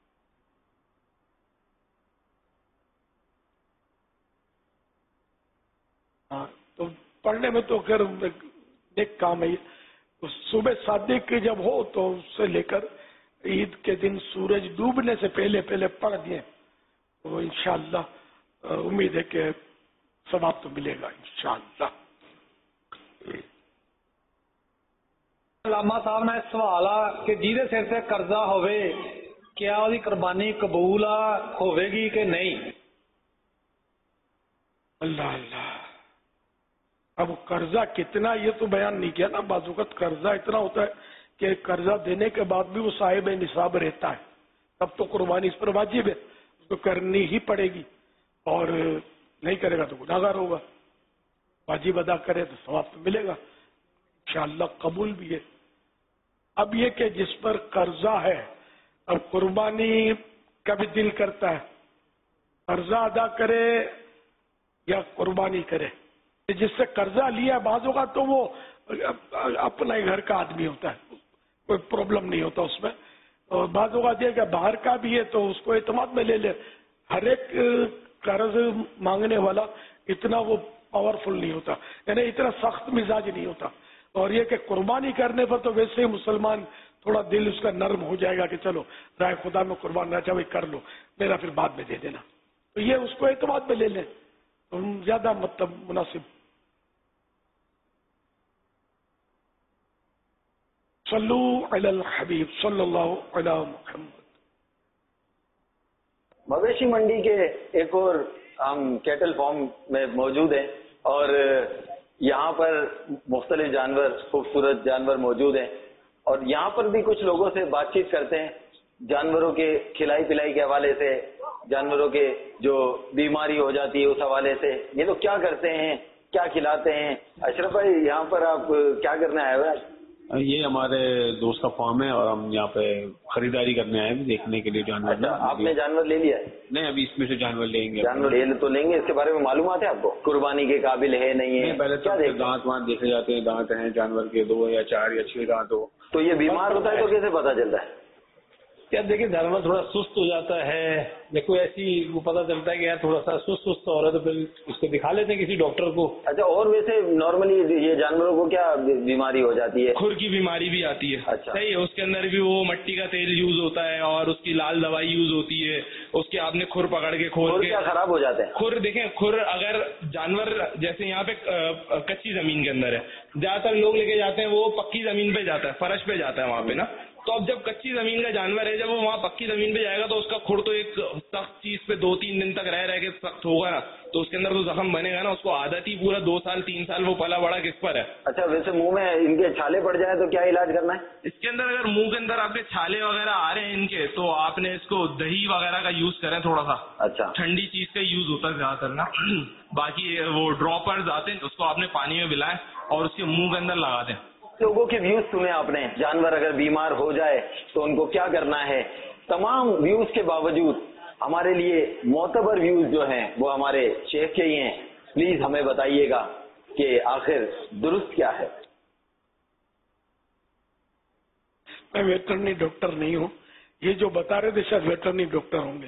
ہاں تو پڑھنے میں تو خیر ایک کام ہے. صبح صادق جب ہو تو اس سے لے کر عید کے دن سورج ڈوبنے سے پہلے پہلے پڑھ دیں تو انشاءاللہ امید ہے کہ ثواب تو ملے گا انشاءاللہ. علامہ صاحب نے سوال آ کہ جیدے سر سے قرضہ ہوئے کیا وہ قربانی قبول ہوئے گی کہ نہیں؟ اللہ اللہ، اب قرضہ کتنا یہ تو بیان نہیں کیا نا. بعض اوقات قرضہ اتنا ہوتا ہے کہ قرضہ دینے کے بعد بھی وہ صاحب نصاب رہتا ہے، تب تو قربانی اس پر واجب ہے، اس کو کرنی ہی پڑے گی، اور نہیں کرے گا تو گناہگار ہوگا. واجب ادا کرے تو ثواب تو ملے گا انشاءاللہ، قبول بھی ہے. اب یہ کہ جس پر قرضہ ہے اور قربانی کا بھی دل کرتا ہے، قرضہ ادا کرے یا قربانی کرے. جس سے قرضہ لیا بعض ہوگا تو وہ اپنا ہی گھر کا آدمی ہوتا ہے، کوئی پرابلم نہیں ہوتا اس میں. اور بعض اوقات یہ کہ باہر کا بھی ہے تو اس کو اعتماد میں لے لے. ہر ایک قرض مانگنے والا اتنا وہ پاورفل نہیں ہوتا، یعنی اتنا سخت مزاج نہیں ہوتا. اور یہ کہ قربانی کرنے پر تو ویسے ہی مسلمان تھوڑا دل اس کا نرم ہو جائے گا کہ چلو رائے خدا میں قربان نہ چاہے کر لو، میرا پھر بعد میں دے دینا. تو یہ اس کو اعتماد میں لے لیں تو زیادہ مطلب مناسب. صلو علی الحبیب صلی اللہ علی محمد. مویشی منڈی کے ایک اور ہم کیٹل فارم میں موجود ہیں اور یہاں پر مختلف جانور خوبصورت جانور موجود ہیں، اور یہاں پر بھی کچھ لوگوں سے بات چیت کرتے ہیں جانوروں کے کھلائی پلائی کے حوالے سے، جانوروں کے جو بیماری ہو جاتی ہے اس حوالے سے. یہ لوگ کیا کرتے ہیں، کیا کھلاتے ہیں؟ اشرف بھائی یہاں پر آپ کیا کرنے آئے ہوئے؟ یہ ہمارے دوست کا فارم ہے اور ہم یہاں پہ خریداری کرنے آئے ہیں، دیکھنے کے لیے جانور. اچھا آپ نے جانور لے لیا ہے؟ نہیں ابھی اس میں سے جانور لیں گے. جانور لے تو لیں گے، اس کے بارے میں معلومات ہے آپ کو؟ قربانی کے قابل ہے نہیں ہے؟ پہلے تو دانت وانت دیکھے جاتے ہیں، دانت ہیں جانور کے دو یا چار یا چھ دانت ہو. تو یہ بیمار ہوتا ہے تو کیسے پتا چلتا ہے؟ کیا دیکھیں جانور تھوڑا سست ہو جاتا ہے یا کوئی ایسی وہ پتا چلتا ہے کہ یار تھوڑا سا سست سست ہو رہا ہے تو پھر اس کو دکھا لیتے ہیں کسی ڈاکٹر کو. اچھا اور ویسے نارملی یہ جانوروں کو کیا بیماری ہو جاتی ہے؟ کھر کی بیماری بھی آتی ہے. اچھا صحیح ہے، اس کے اندر بھی وہ مٹی کا تیل یوز ہوتا ہے اور اس کی لال دوائی یوز ہوتی ہے. اس کے آپ نے کھر پکڑ کے کھول کے خراب ہو جاتے ہیں. کھر دیکھیں کھر اگر جانور جیسے یہاں پہ کچی زمین کے اندر ہے، زیادہ تر لوگ لے کے جاتے ہیں وہ پکی زمین پہ جاتا ہے، فرش پہ جاتا ہے وہاں پہ نا. تو اب جب کچی زمین کا جانور ہے جب وہ وہاں پکی زمین پہ جائے گا تو اس کا کھر تو ایک سخت چیز پہ دو تین دن تک رہ رہ کے سخت ہوگا نا، تو اس کے اندر تو زخم بنے گا نا. اس کو عادت ہی پورا دو سال تین سال وہ پلا بڑا کس پر ہے. اچھا ویسے منہ میں ان کے چھالے پڑ جائیں تو کیا علاج کرنا ہے اس کے اندر؟ اگر منہ کے اندر آپ کے چھالے وغیرہ آ رہے ہیں ان کے تو آپ نے اس کو دہی وغیرہ کا یوز کریں تھوڑا سا. اچھا ٹھنڈی چیز کا یوز ہوتا ہے زیادہ تر نا. باقی وہ ڈراپرز آتے ہیں اس کو آپ نے پانی میں ملائیں اور اس کے منہ کے اندر لگا دیں. لوگوں کے ویوز سنے آپ نے، جانور اگر بیمار ہو جائے تو ان کو کیا کرنا ہے. تمام ویوز کے باوجود ہمارے لیے معتبر ویوز جو ہیں وہ ہمارے شیخ کے ہی ہیں. پلیز ہمیں بتائیے گا کہ آخر درست کیا ہے. میں ویٹرنری ڈاکٹر نہیں ہوں، یہ جو بتا رہے تھے شاید ویٹرنری ڈاکٹر ہوں گے،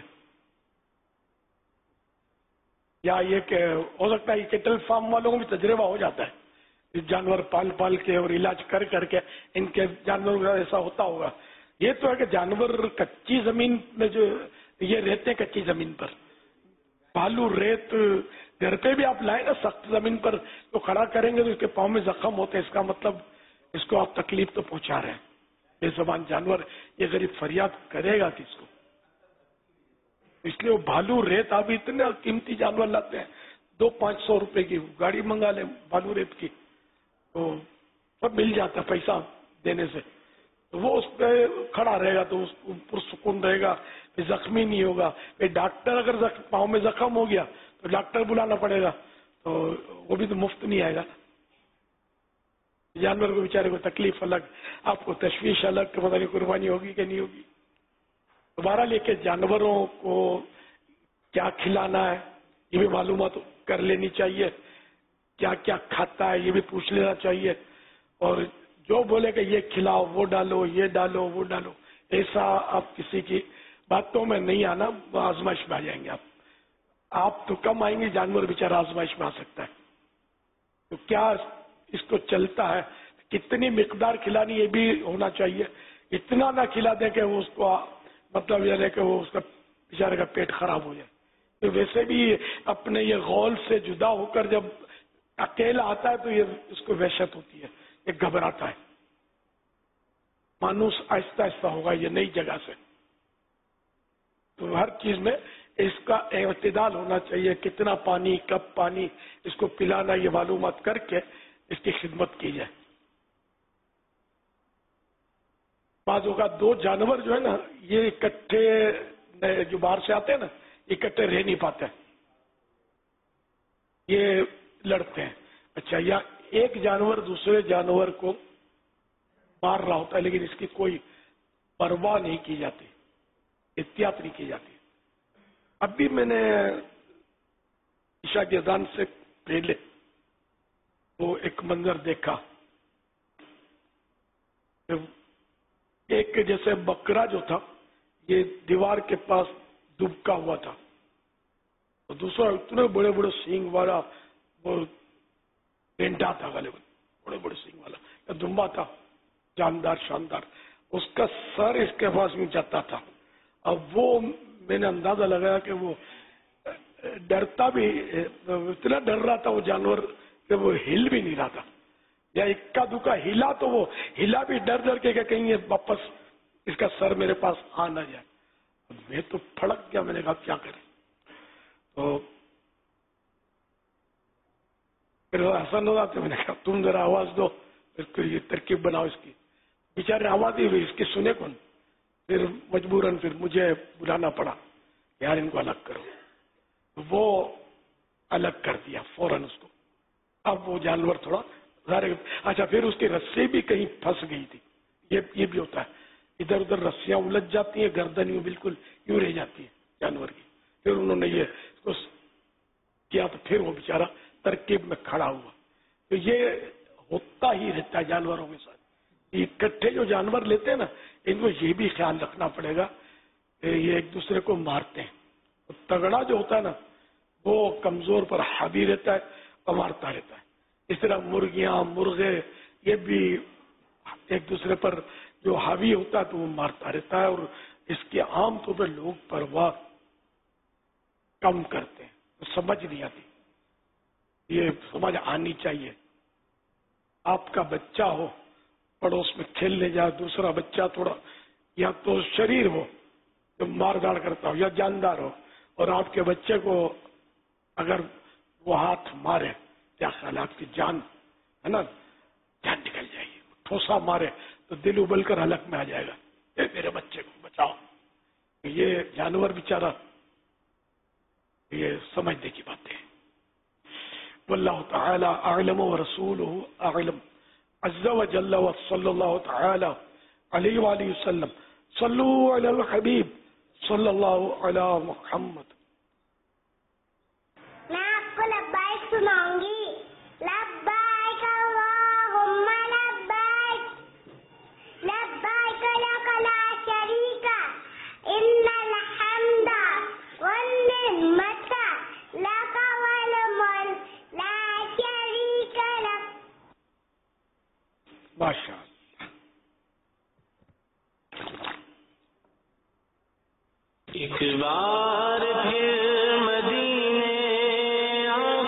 یا یہ کہ ہو سکتا ہے یہ کیٹل فارم والوں کو بھی تجربہ ہو جاتا ہے، جانور پال پال کے اور علاج کر کر کے ان کے جانوروں کا ایسا ہوتا ہوگا. یہ تو ہے کہ جانور کچی زمین میں جو یہ رہتے ہیں کچی زمین پر، بالو ریت گھر پہ بھی آپ لائیں نا سخت زمین پر تو کھڑا کریں گے تو اس کے پاؤں میں زخم ہوتے ہیں، اس کا مطلب اس کو آپ تکلیف تو پہنچا رہے ہیں. بے زبان جانور یہ غریب فریاد کرے گا کس کو؟ اس لیے وہ بھالو ریت آپ اتنے قیمتی جانور لاتے ہیں، دو پانچ سو روپے کی گاڑی منگا لیں بھالو ریت کی تو سب مل جاتا ہے پیسہ دینے سے. تو وہ اس پہ کھڑا رہے گا تو اس کو پرسکون رہے گا، پھر زخمی نہیں ہوگا. پھر ڈاکٹر اگر پاؤں میں زخم ہو گیا تو ڈاکٹر بلانا پڑے گا، تو وہ بھی تو مفت نہیں آئے گا. جانور کو بیچارے کو تکلیف الگ، آپ کو تشویش الگ کہ پتہ نہیں قربانی ہوگی کہ نہیں ہوگی. دوبارہ لے کے جانوروں کو کیا کھلانا ہے یہ بھی معلومات کر لینی چاہیے، کیا کیا کھاتا ہے یہ بھی پوچھ لینا چاہیے. اور جو بولے کہ یہ کھلاؤ وہ ڈالو یہ ڈالو وہ ڈالو، ایسا آپ کسی کی باتوں میں نہیں آنا، آزمائش میں آ جائیں گے. آپ آپ تو کم آئیں گے، جانور بیچارہ آزمائش میں آ سکتا ہے. تو کیا اس کو چلتا ہے، کتنی مقدار کھلانی یہ بھی ہونا چاہیے. اتنا نہ کھلا دے کہ وہ اس کو مطلب یہ ہے کہ وہ اس کا بیچارے کا پیٹ خراب ہو جائے. تو ویسے بھی اپنے یہ غول سے جدا ہو کر جب اکیلا آتا ہے تو یہ اس کو وحشت ہوتی ہے، یہ گھبراتا ہے. مانوس آہستہ آہستہ ہوگا یہ نئی جگہ سے. تو ہر چیز میں اس کا اعتدال ہونا چاہیے، کتنا پانی کب پانی اس کو پلانا یہ معلومات کر کے اس کی خدمت کی جائے. بعض اوقات دو جانور جو ہے نا یہ اکٹھے جو باہر سے آتے ہیں نا اکٹھے رہ نہیں پاتے، یہ لڑتے ہیں. اچھا، یا ایک جانور دوسرے جانور کو مار رہا ہوتا ہے لیکن اس کی کوئی پرواہ نہیں کی جاتی، احتیاط نہیں کی جاتی. اب بھی میں نے عشاء کی اذان سے پہلے وہ ایک منظر دیکھا، ایک جیسے بکرا جو تھا یہ دیوار کے پاس دبکا ہوا تھا، اور دوسرا اتنے بڑے بڑے سینگ والا وہ پینٹا تھا، غالباً بڑے بڑے سینگ والا یا دمبا تھا، جاندار شاندار. اس کا سر اس کے پاس میں جاتا تھا. اب وہ میں نے اندازہ لگایا کہ وہ ڈرتا بھی، اتنا ڈر رہا تھا وہ جانور کہ وہ ہل بھی نہیں رہا تھا، یا اکا دکا ہلا تو وہ ہلا بھی ڈر ڈر کے کہ کہیں یہ واپس اس کا سر میرے پاس آ نہ جائے. میں تو پھڑک گیا، میں نے کہا کیا کریں. تو پھر حسن ہو جاتے، میں نے کہا تم ذرا آواز دو، پھر یہ ترکیب بناؤ اس کی. بیچارے آواز ہی ہوئی، اس کی سنے کون. پھر مجبوراً پھر مجھے بلانا پڑا، یار ان کو الگ کرو. وہ الگ کر دیا فوراً اس کو. اب وہ جانور تھوڑا ظاہر. اچھا، پھر اس کی رسی بھی کہیں پھنس گئی تھی، یہ یہ بھی ہوتا ہے، ادھر ادھر رسیاں الجھ جاتی ہیں، گردن یوں بالکل یوں رہ جاتی ہے جانور کی. پھر انہوں نے یہ کیا تو پھر وہ بیچارہ ترکیب میں کھڑا ہوا. تو یہ ہوتا ہی رہتا ہے جانوروں کے ساتھ. اکٹھے جو جانور لیتے ہیں نا ان کو یہ بھی خیال رکھنا پڑے گا کہ یہ ایک دوسرے کو مارتے ہیں. تگڑا جو ہوتا ہے نا وہ کمزور پر حاوی رہتا ہے اور مارتا رہتا ہے. اس طرح مرغیاں مرغے یہ بھی ایک دوسرے پر جو حاوی ہوتا ہے تو وہ مارتا رہتا ہے. اور اس کے عام طور پر لوگ پرواہ کم کرتے ہیں، سمجھ نہیں آتی. یہ سمجھ آنی چاہیے. آپ کا بچہ ہو پڑوس میں کھیلنے جائے، دوسرا بچہ تھوڑا یا تو شریر ہو جو مار داڑ کرتا ہو یا جاندار ہو، اور آپ کے بچے کو اگر وہ ہاتھ مارے، کیا خیال آپ کی جان ہے نا جان نکل جائے گی. ٹھوسا مارے تو دل ابل کر حلق میں آ جائے گا، اے میرے بچے کو بچاؤ. یہ جانور بیچارہ یہ سمجھنے کی باتیں ہیں. واللہ تعالی اعلم ورسولہ اعلم عز وجل وصلی اللہ تعالی علیہ وآلہ وسلم. صلو علی الحبیب صلی اللہ علی محمد. میں آپ کو لبیک سناؤں گی. لبیک اللہم لبیک لبیک لک لا شریک ان الحمد والنعمت لک والملک لا شریک لک. ماشاء اللہ. ایک بار پھر مدینے آ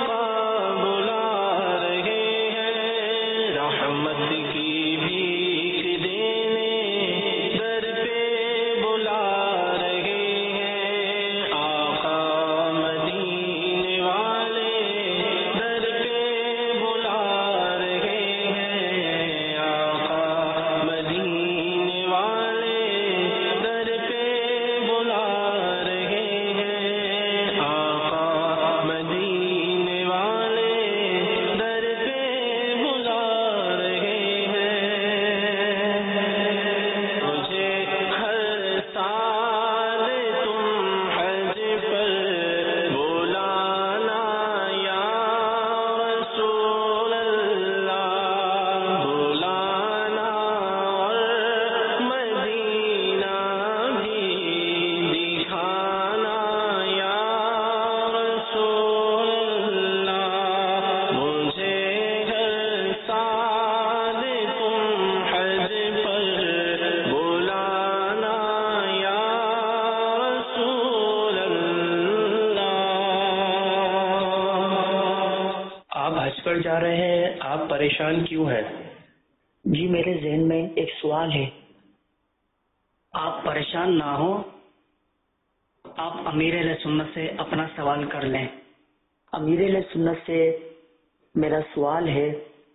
چاہ رہے ہیں آپ پریشان کیوں ہیں؟ جی میرے ذہن میں ایک سوال ہے. آپ پریشان نہ ہو، آپ امیر اہل سنت سے اپنا سوال کر لیں. امیر اہل سنت سے میرا سوال ہے،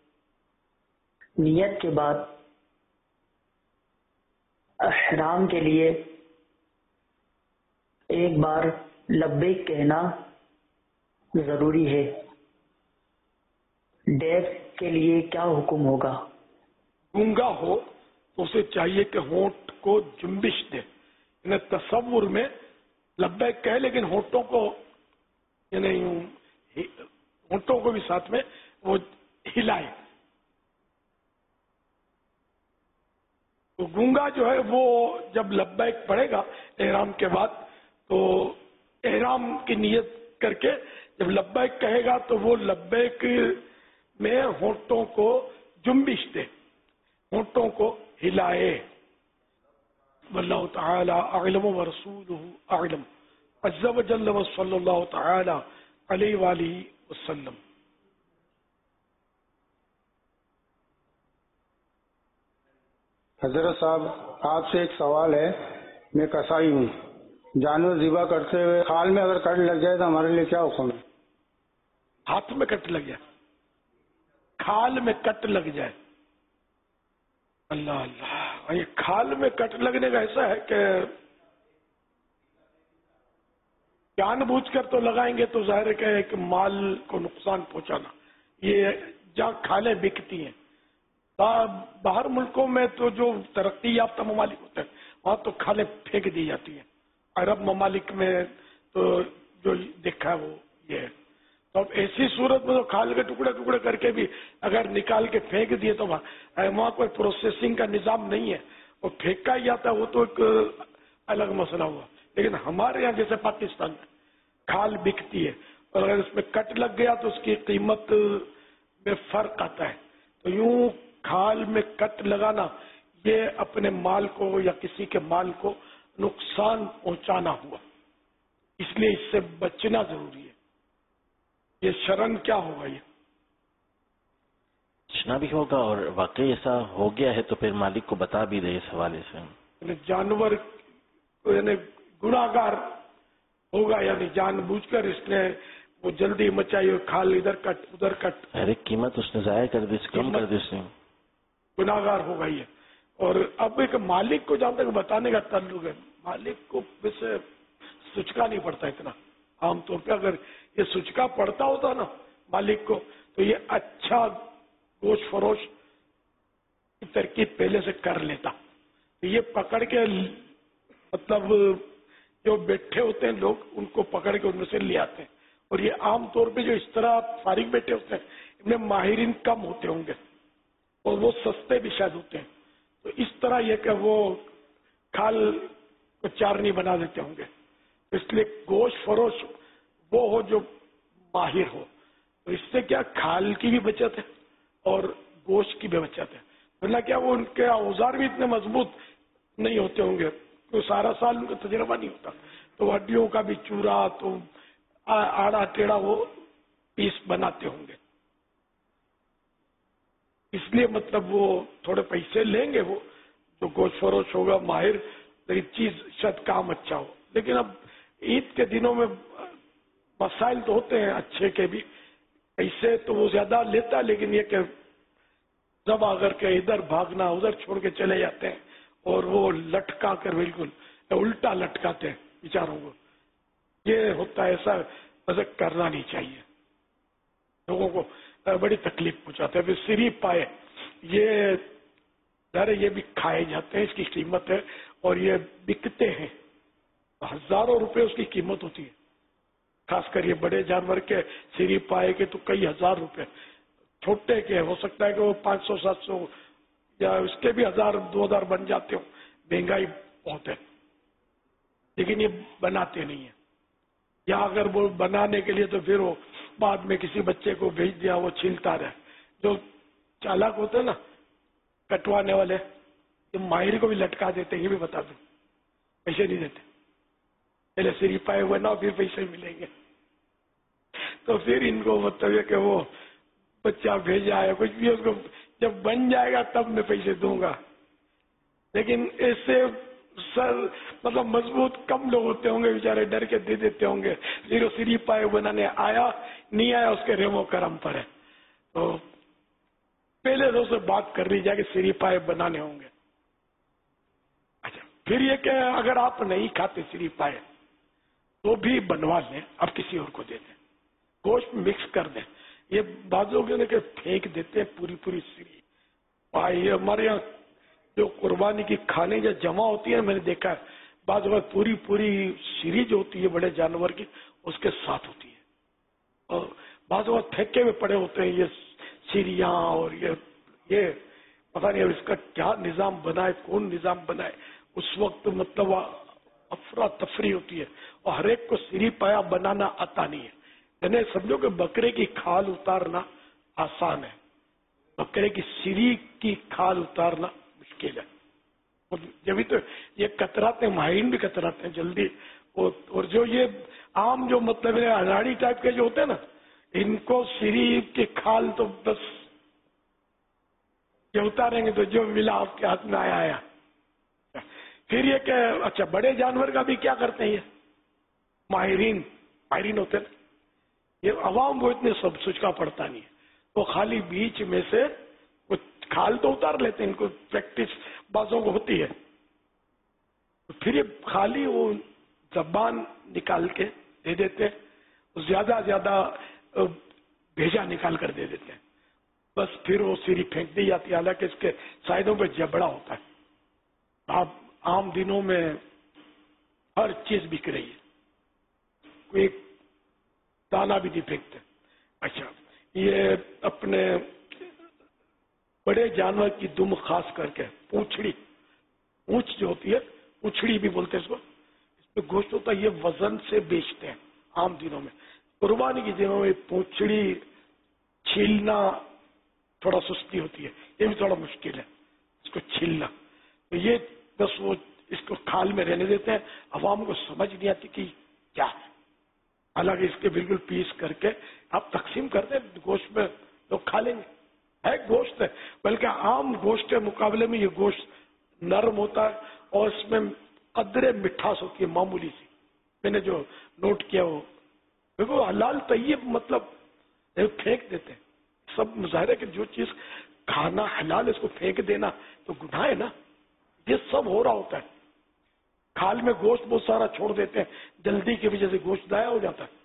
نیت کے بعد احرام کے لیے ایک بار لبیک کہنا ضروری ہے. ڈیف کے لیے کیا حکم ہوگا؟ گونگا ہو تو اسے چاہیے کہ ہونٹ کو جنبش دے، یعنی تصور میں لبیک کہے لیکن ہونٹوں کو یعنی ہونٹوں کو بھی ساتھ میں وہ ہلائے. تو گونگا جو ہے وہ جب لبیک پڑھے گا احرام کے بعد تو احرام کی نیت کر کے جب لبیک کہے گا تو وہ لبیک میں ہونٹوں کو جنبش دے، ہونٹوں کو ہلائے. واللہ تعالی اعلم ورسولہ اعلم عز وجل وصلی اللہ تعالی علیہ وآلہ وسلم. حضرت صاحب آپ سے ایک سوال ہے. میں کسائی ہوں، جانور ذبح کرتے ہوئے کھال میں اگر کٹ لگ جائے تو ہمارے لیے کیا حکم ہے؟ ہاتھ میں کٹ لگ جائے، کھال میں کٹ لگ جائے، اللہ اللہ، یہ کھال میں کٹ لگنے کا ایسا ہے کہ جان بوجھ کر تو لگائیں گے تو ظاہر ہے کہ ایک مال کو نقصان پہنچانا. یہ جہاں کھالیں بکتی ہیں باہر ملکوں میں تو جو ترقی یافتہ ممالک ہوتے ہیں وہاں تو کھالیں پھینک دی جاتی ہیں. عرب ممالک میں تو جو دیکھا ہے وہ یہ ہے. تو اب ایسی صورت میں تو کھال کے ٹکڑے ٹکڑے کر کے بھی اگر نکال کے پھینک دیے تو وہاں کوئی پروسیسنگ کا نظام نہیں ہے، وہ پھینکا ہی جاتا ہے، وہ تو ایک الگ مسئلہ ہوا. لیکن ہمارے یہاں جیسے پاکستان میں کھال بکتی ہے اور اگر اس میں کٹ لگ گیا تو اس کی قیمت میں فرق آتا ہے. تو یوں کھال میں کٹ لگانا یہ اپنے مال کو یا کسی کے مال کو نقصان پہنچانا ہوا، اس لیے اس سے بچنا ضروری ہے. یہ شرن کیا ہوگا؟ یہ بچنا بھی ہوگا اور واقعی ایسا ہو گیا ہے تو پھر مالک کو بتا بھی دے اس حوالے سے. یعنی جانور یعنی گناہگار ہوگا، یعنی جان بوجھ کر اس نے وہ جلدی مچائی اور کھال ادھر کٹ ادھر کٹ، ہر ایک قیمت اس نے ضائع کر دی، کم کر دی، اس نے گناہگار ہوگا یہ. اور اب ایک مالک کو جہاں تک بتانے کا تعلق ہے، مالک کو ویسے سچکا نہیں پڑتا اتنا. عام طور پہ اگر یہ سچکا پڑتا ہوتا نا مالک کو تو یہ اچھا گوشت فروش کی ترکیب پہلے سے کر لیتا. یہ پکڑ کے مطلب جو بیٹھے ہوتے ہیں لوگ ان کو پکڑ کے ان میں سے لے آتے ہیں. اور یہ عام طور پہ جو اس طرح فارغ بیٹھے ہوتے ہیں ان میں ماہرین کم ہوتے ہوں گے اور وہ سستے بھی شاید ہوتے ہیں. تو اس طرح یہ کہ وہ کھال کو چارنی بنا دیتے ہوں گے. اس لیے گوشت فروش وہ ہو جو ماہر ہو. تو اس سے کیا کھال کی بھی بچت ہے اور گوشت کی بھی بچت ہے. ورنہ کیا وہ ان کے اوزار بھی اتنے مضبوط نہیں ہوتے ہوں گے، تو سارا سال ان کا تجربہ نہیں ہوتا. تو ہڈیوں کا بھی چورا تو آڑا ٹیڑھا وہ پیس بناتے ہوں گے. اس لیے مطلب وہ تھوڑے پیسے لیں گے وہ جو گوشت فروش ہوگا ماہر، لیکن چیز شاید کام اچھا ہو. لیکن اب عید کے دنوں میں مسائل تو ہوتے ہیں اچھے کے بھی، پیسے تو وہ زیادہ لیتا، لیکن یہ کہ جب اگر کہ ادھر بھاگنا ادھر چھوڑ کے چلے جاتے ہیں اور وہ لٹکا کر بالکل الٹا لٹکاتے ہیں بیچاروں کو. یہ ہوتا ہے ایسا ویسے کرنا نہیں چاہیے، لوگوں کو بڑی تکلیف پہنچاتے ہیں. پھر سری پائے یہ ظاہر یہ بھی کھائے جاتے ہیں، اس کی قیمت ہے اور یہ بکتے ہیں، ہزاروں روپے اس کی قیمت ہوتی ہے. خاص کر یہ بڑے جانور کے سری پائے کے تو کئی ہزار روپے، چھوٹے کے ہو سکتا ہے کہ وہ پانچ سو سات سو یا اس کے بھی ہزار دو ہزار بن جاتے ہوں. مہنگائی بہت ہے، لیکن یہ بناتے نہیں ہیں. یا اگر وہ بنانے کے لیے تو پھر وہ بعد میں کسی بچے کو بھیج دیا وہ چھیلتا رہے. جو چالاک ہوتے ہیں نا کٹوانے والے، یہ ماہر کو بھی لٹکا دیتے ہیں. یہ بھی بتا دوں پیسے نہیں دیتے، پہلے سری پائے ہوئے نہ پھر پیسے ملیں گے. تو پھر ان کو مطلب ہے کہ وہ بچہ بھیجا ہے کچھ بھی، اس کو جب بن جائے گا تب میں پیسے دوں گا. لیکن ایسے سر مطلب مضبوط کم لوگ ہوتے ہوں گے بیچارے، ڈر کے دے دیتے ہوں گے. زیرو سری پائے بنانے آیا نہیں آیا اس کے رحم و کرم پر ہے. تو پہلے تو سے بات کر لی جائے کہ سری پائے بنانے ہوں گے. اچھا پھر یہ کہ اگر آپ نہیں کھاتے سری پائے تو بھی بنوا لیں، اب کسی اور کو دے دیں، گوشت مکس کر دیں. یہ بازوں کے کہ پھینک دیتے ہیں پوری پوری سری پائے. یہ ہمارے یہاں جو قربانی کی کھانے جو جمع ہوتی ہے میں نے دیکھا ہے، بعض اوقات پوری پوری سری جو ہوتی ہے بڑے جانور کی اس کے ساتھ ہوتی ہے، اور بعض اوقات پھینکے ہوئے پڑے ہوتے ہیں یہ سیریاں. اور یہ یہ پتہ نہیں اب اس کا کیا نظام بنائے، کون نظام بنائے. اس وقت مطلب افراتفری ہوتی ہے اور ہر ایک کو سری پایا بنانا آتا نہیں ہے. یعنی سمجھو کہ بکرے کی کھال اتارنا آسان ہے، بکرے کی سری کی کھال اتارنا مشکل ہے. جبھی تو یہ کتراتے ہیں، ماہرین بھی کتراتے ہیں جلدی. اور جو یہ عام جو مطلب اناڑی ٹائپ کے جو ہوتے ہیں نا، ان کو سری کی کھال تو بس یہ اتاریں گے تو جو ملا آپ کے ہاتھ میں آیا آیا. پھر یہ کہ اچھا بڑے جانور کا بھی کیا کرتے ہیں، یہ ماہرین ماہرین ہوتے ہیں. یہ عوام وہ اتنے سب سوچ کا پڑتا نہیں ہے، وہ خالی بیچ میں سے کچھ کھال تو اتار لیتے ہیں، ان کو پریکٹس بازوں کو ہوتی ہے. پھر یہ خالی وہ زبان نکال کے دے دیتے ہیں، زیادہ زیادہ بھیجا نکال کر دے دیتے ہیں، بس پھر وہ سیری پھینک دی جاتی ہے. حالانکہ اس کے سائڈوں پہ جبڑا ہوتا ہے. آپ عام دنوں میں ہر چیز بک رہی ہے، کوئی دانا بھی نہیں پھینکتے. اچھا یہ اپنے بڑے جانور کی دم خاص کر کے پونچھڑی، پونچھ جو ہوتی ہے پونچھڑی بھی بولتے ہیں اس کو، اس پہ گوشت ہوتا ہے، یہ وزن سے بیچتے ہیں عام دنوں میں. قربانی کی دنوں میں پونچھڑی چھیلنا تھوڑا سستی ہوتی ہے، یہ بھی تھوڑا مشکل ہے اس کو چھیلنا. تو یہ بس وہ اس کو کھال میں رہنے دیتے ہیں، عوام کو سمجھ نہیں آتی کہ کیا ہے. حالانکہ اس کے بالکل پیس کر کے آپ تقسیم کر دیں گوشت میں لوگ کھا لیں گے. ہے گوشت ہے، بلکہ عام گوشت کے مقابلے میں یہ گوشت نرم ہوتا ہے اور اس میں قدرے مٹھاس ہوتی ہے معمولی سی. میں نے جو نوٹ کیا وہ دیکھو حلال طیب مطلب پھینک دیتے ہیں. سب مظاہرہ کہ جو چیز کھانا حلال اس کو پھینک دینا تو گناہ ہے نا. یہ سب ہو رہا ہوتا ہے. کھال میں گوشت بہت سارا چھوڑ دیتے ہیں، جلدی کی وجہ سے گوشت ضائع ہو جاتا ہے.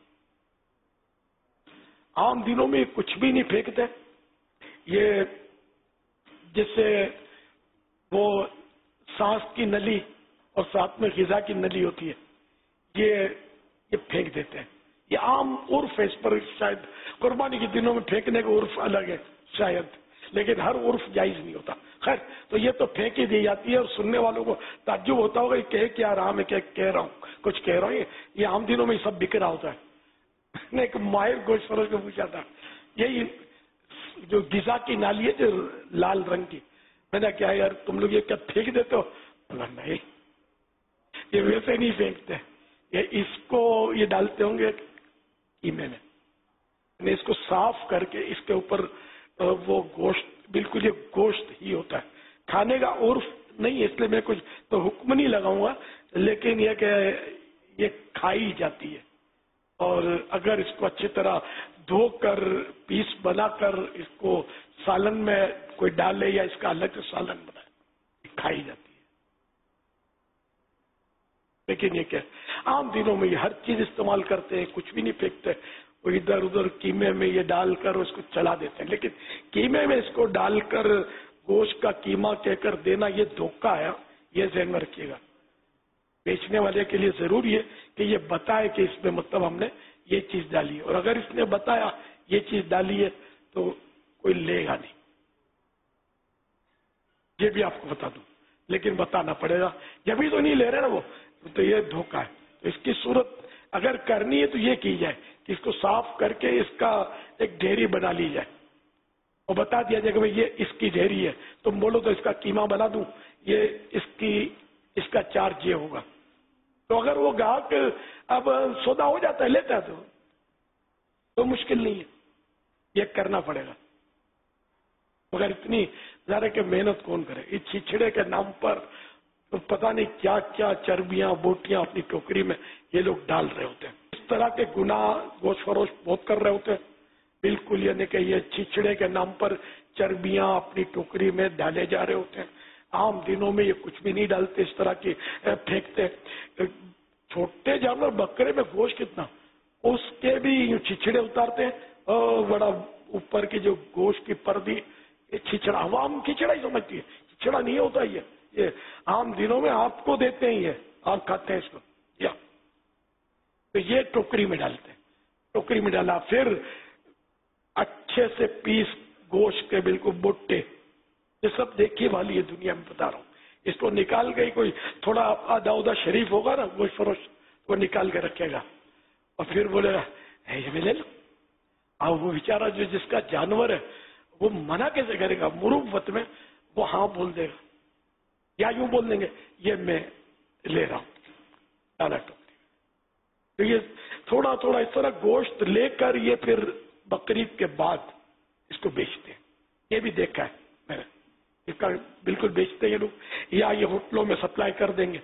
عام دنوں میں کچھ بھی نہیں پھینکتے. یہ جس سے وہ سانس کی نلی اور ساتھ میں غذا کی نلی ہوتی ہے، یہ یہ پھینک دیتے ہیں. یہ عام عرف ہے، اس پر شاید قربانی کے دنوں میں پھینکنے کا عرف الگ ہے شاید، لیکن ہر عرف جائز نہیں ہوتا. خیر تو یہ تو پھینک ہی دی جاتی ہے اور سننے والوں کو تعجب ہوتا ہوگا یہ کہہ کیا رہا، میں کیا کہہ رہا ہوں، کچھ کہہ رہا ہوں. یہ عام دنوں میں سب بک رہا ہوتا ہے. میں نے ایک ماہر گوشت فروش کو پوچھا تھا، یہی جو غذا کی نالی ہے جو لال رنگ کی، میں نے کیا یار تم لوگ یہ کیا پھینک دیتے ہو؟ نہیں یہ ویسے نہیں پھینکتے، یہ اس کو یہ ڈالتے ہوں گے قیمے میں، اس کو صاف کر کے اس کے اوپر وہ گوشت بالکل یہ گوشت ہی ہوتا ہے. کھانے کا عرف نہیں ہے اس لیے میں کچھ تو حکم نہیں لگاؤں گا، لیکن یہ کہ یہ کھائی جاتی ہے. اور اگر اس کو اچھی طرح دھو کر پیس بنا کر اس کو سالن میں کوئی ڈالے یا اس کا الگ سے سالن بنائے کھائی جاتی ہے. لیکن یہ کہ عام دنوں میں یہ ہر چیز استعمال کرتے ہیں، کچھ بھی نہیں پھینکتے. وہ ادھر ادھر قیمے میں یہ ڈال کر اس کو چلا دیتے ہیں. لیکن قیمے میں اس کو ڈال کر گوشت کا قیمہ کہہ کر دینا یہ دھوکہ ہے، یہ ذہن میں رکھیے گا. بیچنے والے کے لیے ضروری ہے کہ یہ بتائے کہ اس میں مطلب ہم نے یہ چیز ڈالی ہے، اور اگر اس نے بتایا یہ چیز ڈالی ہے تو کوئی لے گا نہیں. یہ بھی آپ کو بتا دوں، لیکن بتانا پڑے گا. جبھی تو نہیں لے رہے نا وہ، تو یہ دھوکہ ہے. تو اس کی صورت اگر کرنی ہے تو یہ کی جائے کہ اس کو صاف کر کے اس کا ایک ڈھیری بنا لی جائے اور بتا دیا جائے کہ بھائی یہ اس کی ڈھیری ہے، تم بولو تو اس کا قیمہ بنا دوں، یہ اس کی اس کا چارج یہ ہوگا. تو اگر وہ گاہک اب سودا ہو جاتا ہے لیتا ہے تو تو مشکل نہیں ہے، یہ کرنا پڑے گا. मगर इतनी ज़्यादा कि मेहनत कौन करे। इस छिछड़े के नाम पर तो पता नहीं क्या क्या चर्बियां बोटियां अपनी टोकरी में ये लोग डाल रहे होते हैं। इस तरह के गुनाह गोश फरोश बहुत कर रहे होते हैं। बिल्कुल यानी कि ये छिछड़े के नाम पर चर्बियां अपनी टोकरी में डाले जा रहे होते हैं। आम दिनों में ये कुछ भी नहीं डालते, इस तरह की फेंकते। छोटे जानवर बकरे में गोश्त कितना, उसके भी यूं छिछड़े उतारते हैं और बड़ा ऊपर की जो गोश्त की पर्दी, छिछड़ा आवाम खिचड़ा ही समझती है, छिछड़ा नहीं होता ये ये आम दिनों में आपको देते हैं, ये आप खाते हैं इसको। या तो ये टोकरी में डालते हैं, टोकरी में डाला, फिर अच्छे से पीस गोश्त के बिल्कुल बुट्टे, ये सब देखी वाली है दुनिया में, बता रहा हूँ। इसको निकाल के कोई थोड़ा आधा उदा शरीफ होगा ना गोश्त फरोश, वो निकाल के रखेगा और फिर बोलेगा ये भी ले लो। अब वो बेचारा जो जिसका जानवर है वो मना कैसे करेगा? मुरुव्वत में वो हाँ बोल देगा या यूं बोल देंगे ये मैं ले रहा हूं डाला टोकरी। तो ये थोड़ा थोड़ा इस तरह गोश्त लेकर ये फिर बकरीद के बाद इसको बेचते हैं। ये भी देखा है मैंने, इसका बिल्कुल बेचते हैं ये लोग, या ये होटलों में सप्लाई कर देंगे।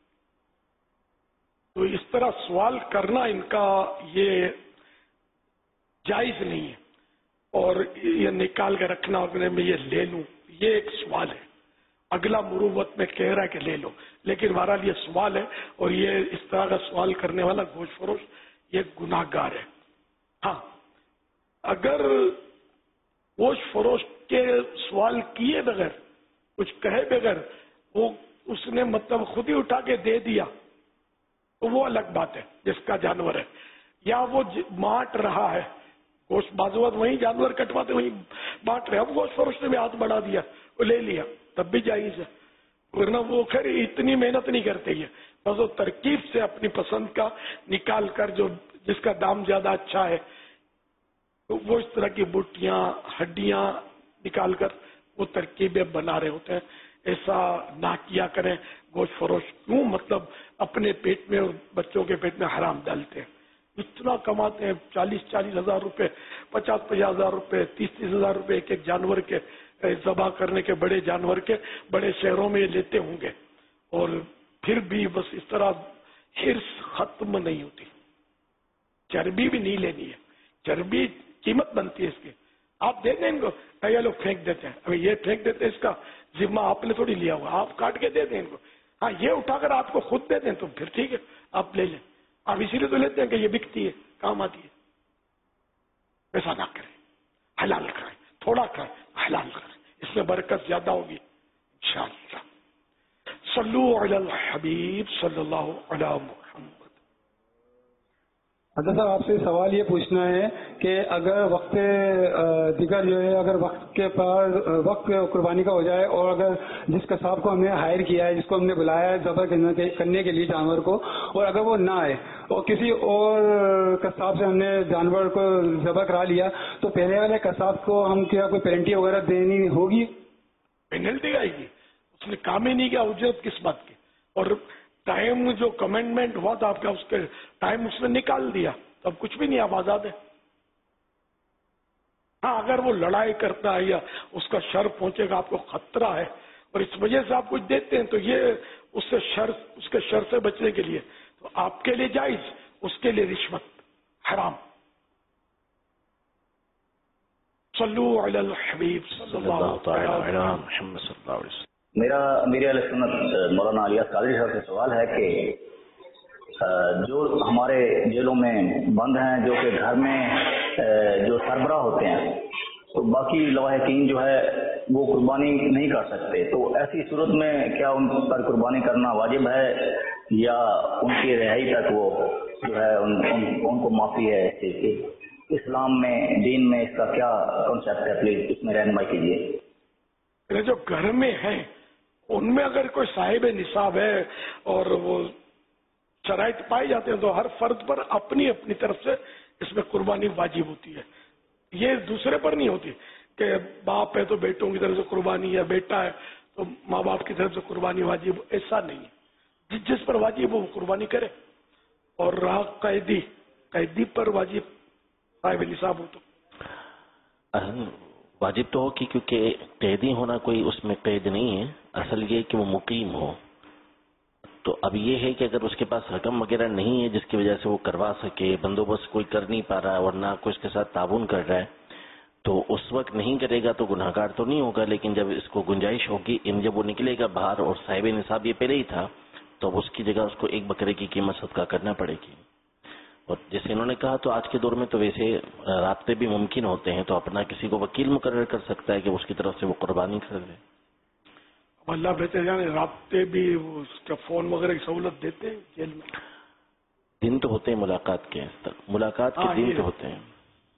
तो इस तरह सवाल करना इनका ये जायज नहीं है, और ये निकाल के रखना अपने में ये ले लूं, ये एक सवाल है। अगला मुरुवत में कह रहा है कि ले लो, लेकिन बहरहाल ये सवाल है, और ये इस तरह का सवाल करने वाला गोश्त फरोश ये गुनाहगार है। हाँ, अगर गोश्त फरोश के सवाल किए बगैर, कुछ कहे बगैर वो उसने मतलब खुद ही उठा के दे दिया तो वो अलग बात है, जिसका जानवर है। या वो बांट रहा है गोश्त, बाजुवत वही जानवर कटवाते वही बांट रहे, अब गोश्त फरोश ने भी हाथ बढ़ा दिया, वो ले लिया, तब भी जायज है। वरना वो खैर इतनी मेहनत नहीं करते ये, बस वो तरकीब से अपनी पसंद का निकाल कर जो जिसका दाम ज्यादा अच्छा है, तो वो इस तरह की बुटियां हड्डियां निकाल कर वो तरकीबें बना रहे होते हैं। ऐसा ना किया करें। गोश्त फरोश क्यों मतलब अपने पेट में और बच्चों के पेट में हराम डालते हैं। इतना कमाते हैं, चालीस चालीस हजार रुपए, पचास पचास हजार रुपए, तीस तीस हजार रुपए एक एक जानवर के ज़बा करने के, बड़े जानवर के बड़े शहरों में लेते होंगे, और फिर भी बस इस तरह हिर्स खत्म नहीं होती। चर्बी भी नहीं लेनी है, चर्बी कीमत बनती है इसकी, आप दे दें इनको, कई लोग फेंक देते हैं। अभी ये फेंक देते हैं, इसका जिम्मा आपने थोड़ी लिया हुआ, आप काट के दे दें इनको। हाँ, ये उठाकर आपको खुद दे दें तो फिर ठीक है, आप ले लें। आप इसीलिए तो लेते हैं कि ये बिकती है, काम आती है। ऐसा ना करें, हलाल करें, थोड़ा करें, हलाल करें, इसमें बरकत ज्यादा होगी इंशाअल्लाह। सल्लु अलल हबीब सल्लल्लाहु अलैहि वसल्लम। अच्छा साहब, आपसे सवाल ये पूछना है कि अगर वक्त दिगर जो है, अगर वक्त के पास वक्त कुर्बानी का हो जाए, और अगर जिस कसाब को हमने हायर किया है, जिसको हमने बुलाया है ज़बह करने के लिए जानवर को, और अगर वो ना आए और किसी और कसाब से हमने जानवर को ज़बह करा लिया, तो पहले वाले कसाब को हम क्या कोई पेनल्टी वगैरह देनी होगी? पेनल्टी आएगी, उसने काम ही नहीं किया, उजरत किस बात की। और टाइम जो कमेंडमेंट हुआ था आपका, उसके टाइम उसने निकाल दिया, तो अब कुछ भी नहीं, आप आजाद है। हाँ, अगर वो लड़ाई करता है या उसका शर पहुंचेगा, आपको खतरा है और इस वजह से आप कुछ देते हैं, तो ये उससे शर उसके शर से बचने के लिए तो आपके लिए जायज, उसके लिए रिश्वत हराम। सल्लु अलल हबीब सल्लल्लाहु अलैहि वसल्लम। मेरा मेरे अहले सुन्नत मौलाना इलियास कादरी साहब से सवाल है कि जो हमारे जेलों में बंद हैं, जो कि घर में जो सरबराह होते हैं, तो बाकी लवाहिकीन जो है वो कुर्बानी नहीं कर सकते, तो ऐसी सूरत में क्या उन पर कुर्बानी करना वाजिब है या उनकी रिहाई तक वो जो है उन, उन, उनको माफी है इस चीज की? इस्लाम में, दीन में इसका क्या कॉन्सेप्ट है, प्लीज इसमें रहनुमाई कीजिए। जो घर में है उनमें अगर कोई साहिब निसाब है और वो शराइत पाए जाते हैं, तो हर फर्द पर अपनी अपनी तरफ से इसमें कुर्बानी वाजिब होती है। ये दूसरे पर नहीं होती कि बाप है तो बेटों की तरफ से कुर्बानी, या बेटा है तो माँ बाप की तरफ से कुर्बानी वाजिब, ऐसा नहीं है। जिस जिस पर वाजिब हो वो कुर्बानी करे, और रहा कैदी, कैदी पर वाजिब साहिब निसाब हो तो। वाजिब तो हो कि क्योंकि कैदी होना कोई उसमें कैद नहीं है, असल ये कि वो मुकीम हो। तो अब ये है कि अगर उसके पास रकम वगैरह नहीं है जिसकी वजह से वो करवा सके, बंदोबस्त कोई कर नहीं पा रहा है और ना कोई उसके साथ ताबून कर रहा है, तो उस वक्त नहीं करेगा तो गुनाहगार तो नहीं होगा। लेकिन जब इसको गुंजाइश होगी, इन जब वो निकलेगा बाहर और साहिब निसाब ये पहले ही था, तो अब उसकी जगह उसको एक बकरे की कीमत सदका करना पड़ेगी। और जैसे इन्होंने कहा, तो आज के दौर में तो वैसे राब्ते भी मुमकिन होते हैं, तो अपना किसी को वकील मुकर्रर कर सकता है कि उसकी तरफ से वो कुर्बानी कर दे। अल्लाह बेहतर जाने, राब्ते भी उसका फोन वगैरह की सहूलत देते हैं जेल में? दिन तो होते हैं मुलाकात के, मुलाकात के दिन तो होते हैं।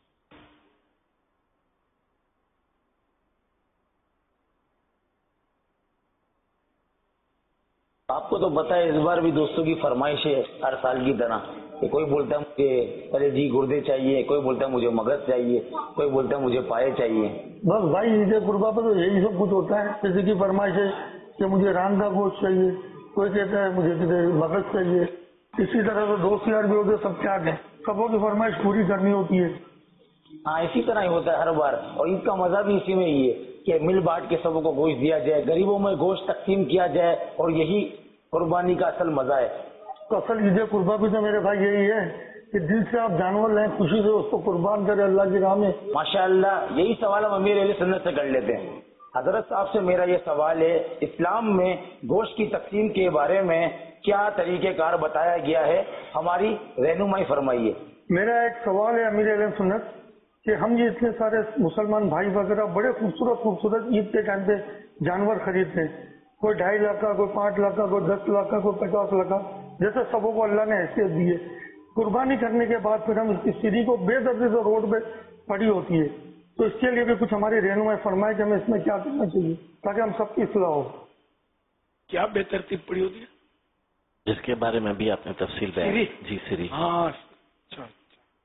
आपको तो पता है इस बार भी दोस्तों की फरमाइश है हर साल की तरह कि कोई बोलता है मुझे कलेजी गुर्दे चाहिए, कोई बोलता है मुझे मगज चाहिए, कोई बोलता है मुझे पाए चाहिए। बस भाई ईद कुर्बा पर तो यही सब कुछ होता है। किसी की फरमाइश है कि मुझे रान का गोश्त चाहिए, कोई कहता है मुझे मगज चाहिए। इसी तरह से दोस्त यार भी होते, सब क्या है, सबों की फरमाइश पूरी करनी होती है। हाँ, इसी तरह ही होता है हर बार। और ईद का मजा भी इसी में ही है कि मिल बांट के सबों को गोश्त दिया जाए, गरीबों में गोश्त तकसीम किया जाए, और यही कुर्बानी का असल मजा है। तो असल ईद कुर्बा भी तो मेरे भाई यही है कि दिल से आप जानवर लें, खुशी से उसको कुर्बान करें अल्लाह की राह में। माशाअल्लाह, यही सवाल हम अमीर अहले सुन्नत से कर लेते हैं। हजरत साहब से मेरा ये सवाल है, इस्लाम में गोश्त की तकसीम के बारे में क्या तरीक़ेकार बताया गया है, हमारी रहनुमाई फरमाइए। मेरा एक सवाल है अमीर अहले सुन्नत कि हम ये इतने सारे मुसलमान भाई वगैरह बड़े खूबसूरत खूबसूरत ईद के टाइम पे जानवर खरीदते हैं, कोई ढाई लाख का, कोई पांच लाख का, कोई दस लाख का, कोई पचास लाख का, जैसे सबों को अल्लाह ने हैसियत दी है। कुर्बानी करने के बाद फिर हम इसकी सीढ़ी को बेदर्दी से रोड पे पड़ी होती है, तो इसके लिए भी कुछ हमारी रहनुमाई फरमाए कि हमें इसमें क्या करना चाहिए ताकि हम सबकी इस्लाह हो। क्या बेतरतीब पड़ी होती है जिसके बारे में भी आपने तफसील बयान जी सीरी। हाँ, अच्छा अच्छा,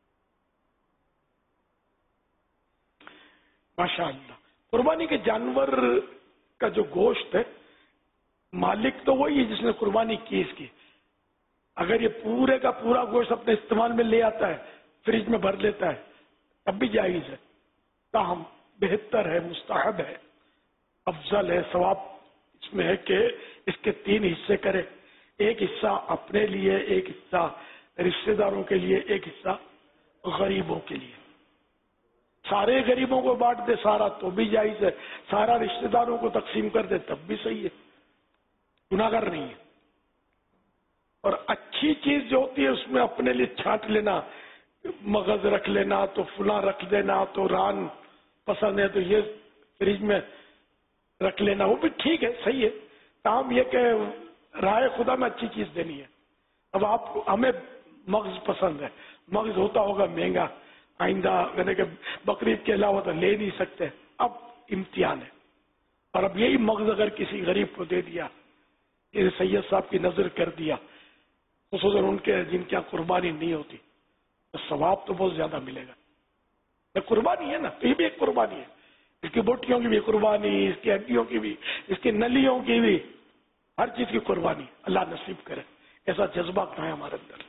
माशाअल्लाह। कुर्बानी के जानवर का जो गोश्त है, मालिक तो वही है जिसने कुर्बानी की इसकी। अगर ये पूरे का पूरा गोश्त अपने इस्तेमाल में ले आता है, फ्रिज में भर लेता है, तब भी जायज है, ताहम बेहतर है, मुस्तहब है, अफजल है, सवाब इसमें है कि इसके तीन हिस्से करे। एक हिस्सा अपने लिए, एक हिस्सा रिश्तेदारों के लिए, एक हिस्सा गरीबों के लिए। सारे गरीबों को बांट दे सारा तो भी जायज है, सारा रिश्तेदारों को तकसीम कर दे तब भी सही है, गुनाहगार नहीं है। और अच्छी चीज जो होती है उसमें अपने लिए छांट लेना, मगज रख लेना, तो फुला रख देना, तो रान पसंद है तो ये फ्रिज में रख लेना, वो भी ठीक है, सही है। काम ये कि राय खुदा में अच्छी चीज देनी है। अब आप, हमें मगज पसंद है, मगज होता होगा महंगा, आइंदा यानी कि बकरीद के अलावा तो ले नहीं सकते, अब इम्तिहान है। और अब यही मगज अगर किसी गरीब को दे दिया, ये सैयद साहब की नजर कर दिया, तो सोचो उनके जिनकी कुर्बानी नहीं होती तो सवाब तो बहुत ज्यादा मिलेगा। तो कुर्बानी है ना, तो ये भी एक कुर्बानी है, इसकी बोटियों की भी कुर्बानी, इसकी हड्डियों की भी, इसकी नलियों की भी, हर चीज की कुर्बानी अल्लाह नसीब करे। ऐसा जज्बा कहाँ है हमारे अंदर।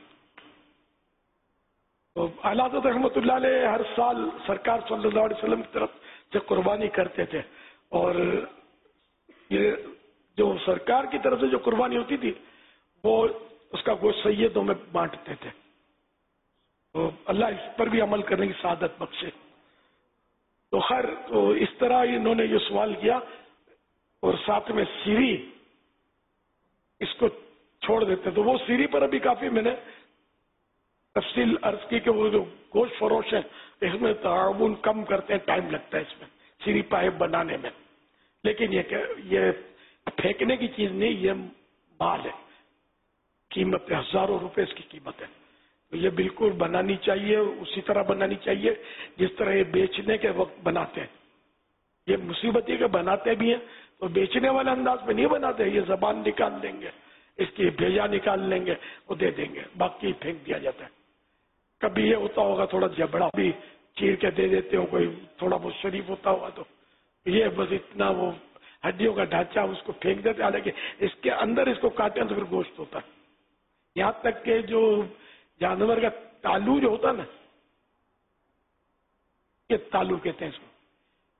तो आला हज़रत रहमतुल्लाह अलैह हर साल सरकार सल्लल्लाहु अलैहि वसल्लम की तरफ से कुर्बानी करते थे, और ये जो सरकार की तरफ से जो कुर्बानी होती थी वो उसका गोश्त सैयदों में बांटते थे। तो अल्लाह इस पर भी अमल करने की सादत बख्शे। तो खैर, तो इस तरह इन्होंने ये सवाल किया, और साथ में सीरी इसको छोड़ देते। तो वो सीरी पर अभी काफी मैंने तफसील अर्ज की कि वो जो गोश्त फरोश है इसमें ताउन कम करते हैं, टाइम लगता है इसमें सीरी पाइप बनाने में। लेकिन ये ये फेंकने की चीज नहीं, ये माल है, कीमत है, हजारों रुपए इसकी कीमत है। तो ये बिल्कुल बनानी चाहिए, उसी तरह बनानी चाहिए जिस तरह ये बेचने के वक्त बनाते हैं। ये मुसीबती के बनाते भी हैं तो बेचने वाले अंदाज में नहीं बनाते, ये जबान निकाल देंगे, इसकी भेजा निकाल लेंगे, वो दे देंगे, बाकी फेंक दिया जाता है। कभी ये होता होगा थोड़ा जबड़ा भी चीर के दे देते हो, कोई थोड़ा बहुत शरीफ होता होगा तो ये बस इतना वो हड्डियों का ढांचा उसको फेंक देते। हालांकि इसके अंदर इसको काटे तो फिर गोश्त होता है। यहाँ तक के जो जानवर का तालू जो होता है ना, ये तालू कहते हैं इसको,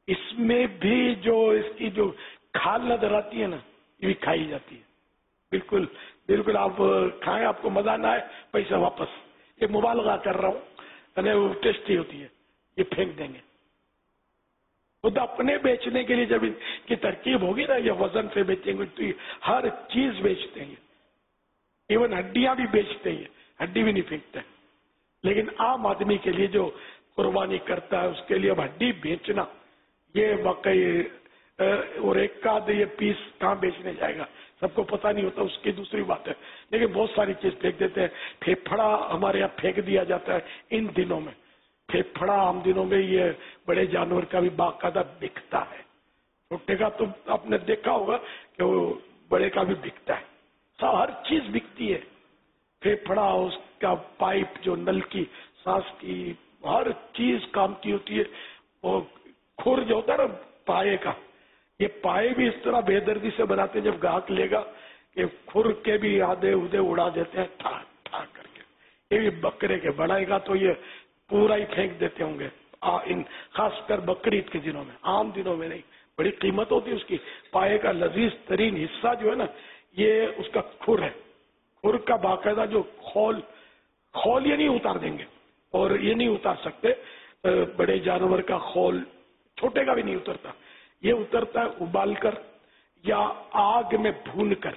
اس میں بھی جو اس کی جو کھال نظر آتی ہے نا یہ بھی کھائی جاتی ہے. بالکل بالکل آپ کھائیں, آپ کو مزہ نہ آئے پیسہ واپس. یہ مبالغہ کر رہا ہوں, وہ ٹیسٹی ہوتی ہے, یہ پھینک دیں گے. خود اپنے بیچنے کے لیے جب ان کی ترکیب ہوگی نا, یہ وزن سے بیچیں گے تو ہر چیز بیچتے ہیں, ایون ہڈیاں بھی بیچتے ہیں, ہڈی بھی نہیں پھینکتے. لیکن عام آدمی کے لیے جو قربانی کرتا ہے اس کے لیے اب ہڈی بیچنا یہ واقعی, اور ایک کا یہ پیس کہاں بیچنے جائے گا, سب کو پتہ نہیں ہوتا, اس کی دوسری بات ہے. لیکن بہت ساری چیز پھینک دیتے ہیں. پھیپھڑا ہمارے یہاں پھینک دیا جاتا ہے ان دنوں میں. پھیپھڑا عام دنوں میں یہ بڑے جانور کا بھی باقاعدہ بکتا ہے. چھوٹے کا تو آپ نے دیکھا ہوگا کہ وہ بڑے کا بھی بکتا ہے. سب ہر چیز بکتی ہے. پھیپھڑا, اس کا پائپ جو نل کی سانس کی, ہر چیز کام کی ہوتی ہے. وہ کھر جو ہوتا ہے نا پائے کا, یہ پائے بھی اس طرح بے دردی سے بناتے ہیں جب گاہک لے گا کہ کھر کے بھی آدھے ادھے اڑا دیتے ہیں ٹھا ٹھا کر کے. یہ بھی بکرے کے بڑھائے گا تو یہ پورا ہی پھینک دیتے ہوں گے, ان خاص کر بقرعید کے دنوں میں, عام دنوں میں نہیں. بڑی قیمت ہوتی ہے اس کی. پائے کا لذیذ ترین حصہ جو ہے نا یہ اس کا کھر ہے. کھر کا باقاعدہ جو کھول کھول یہ نہیں اتار دیں گے, اور یہ نہیں اتار سکتے بڑے جانور کا کھول, چھوٹے کا بھی نہیں اترتا. یہ اترتا ہے ابال کر یا آگ میں بھون کر.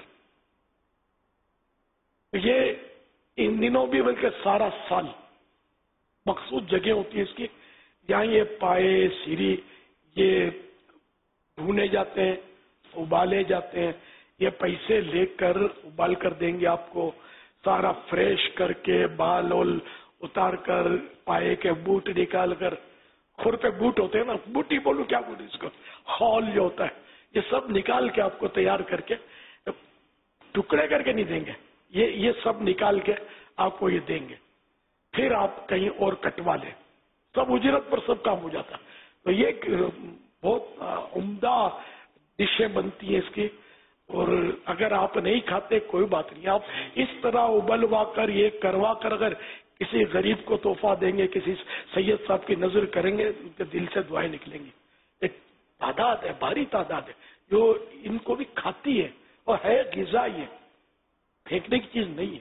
یہ ان دنوں بھی بلکہ سارا سال مخصوص جگہ ہوتی ہے اس کی, یہاں یہ پائے سیری یہ بھونے جاتے ہیں, ابالے جاتے ہیں. یہ پیسے لے کر ابال کر دیں گے آپ کو, سارا فریش کر کے بال اول اتار کر, پائے کے بوٹ نکال کر. کھر پہ بوٹ ہوتے ہیں نا, بوٹی بولو کیا بولو اس کو, خول جو ہوتا ہے, یہ سب نکال کے آپ کو تیار کر کے, ٹکڑے کر کے نہیں دیں گے, یہ یہ سب نکال کے آپ کو یہ دیں گے. پھر آپ کہیں اور کٹوا لیں, سب اجرت پر سب کام ہو جاتا. تو یہ بہت عمدہ ڈشیں بنتی ہیں اس کی. اور اگر آپ نہیں کھاتے کوئی بات نہیں, آپ اس طرح ابلوا کر یہ کروا کر اگر کسی غریب کو تحفہ دیں گے, کسی سید صاحب کی نظر کریں گے, ان کے دل سے دعائیں نکلیں گی. ایک تعداد ہے, بھاری تعداد ہے جو ان کو بھی کھاتی ہے, اور ہے غذا, یہ پھینکنے کی چیز نہیں ہے.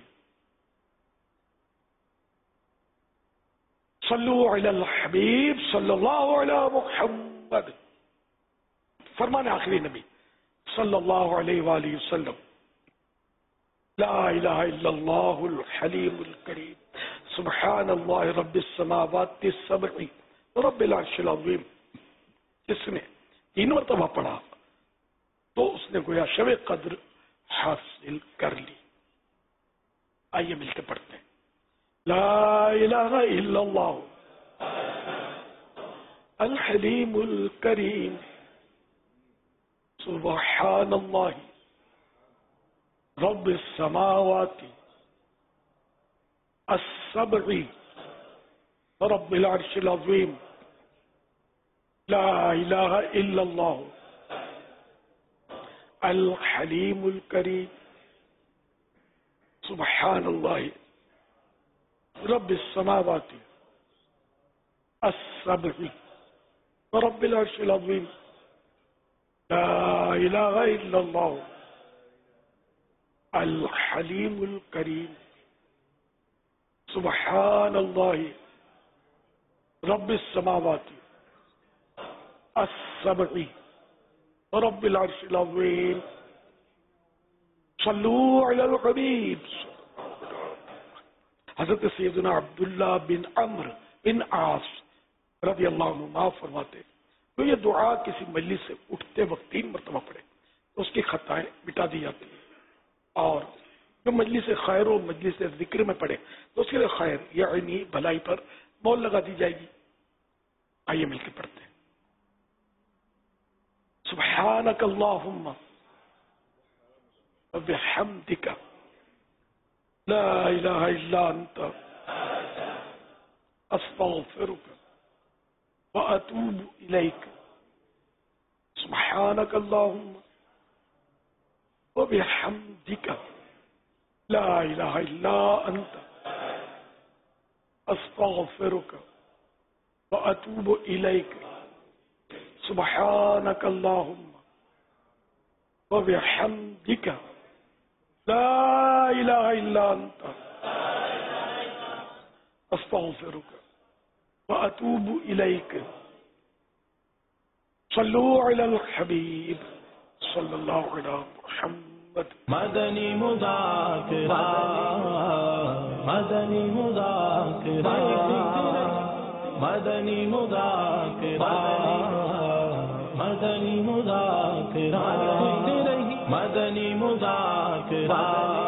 صلو علی الحبیب صلی اللہ علی محمد. فرمان آخری نبی صلی اللہ علیہ وآلہ وسلم, لا الہ الا اللہ الحلیم الکریم سبحان اللہ رب السماوات السبع رب العرش العظیم. جس نے تین مرتبہ پڑھا تو اس نے گویا شب قدر حاصل کر لی. آئیے مل کے پڑھتے ہیں. لا الہ الا اللہ الحلیم الکریم سبحان اللہ رب السماوات السبع رب العرش العظیم. لا الہ الا اللہ الحلیم الکریم سبحان اللہ رب السماوات السبع رب العرش العظیم. لا الہ الا اللہ الحلیم الکریم سبحان اللہ رب السماوات السبع رب العرش العظیم. صلو علی الحبیب. حضرت سیدنا عبداللہ بن عمرو بن عاص رضی اللہ عنہ فرماتے تو یہ دعا کسی مجلس سے اٹھتے وقت تین مرتبہ پڑھے تو اس کی خطائیں مٹا دی جاتی ہیں, اور جو مجلس خیر و مجلس ذکر میں پڑھے تو اس کے لیے خیر یعنی بھلائی پر مول لگا دی جائے گی. آئیے مل کے پڑھتے ہیں. سبحانک اللہم وبحمدک لا الہ الا انت استغفرک واتوب الیک. سبحانک اللہم وبحمدک لا الہ الا انت استغفرک واتوب الیک. سبحانک اللہم وبحمدک لا الہ الا انت استغفرک واتوب الیک. صلو علی الحبیب صلی اللہ علی محمد. مدنی مذاکرہ مدنی مذاکرہ مدنی مذاکرہ مدنی مذاکرہ مدنی مذاکرہ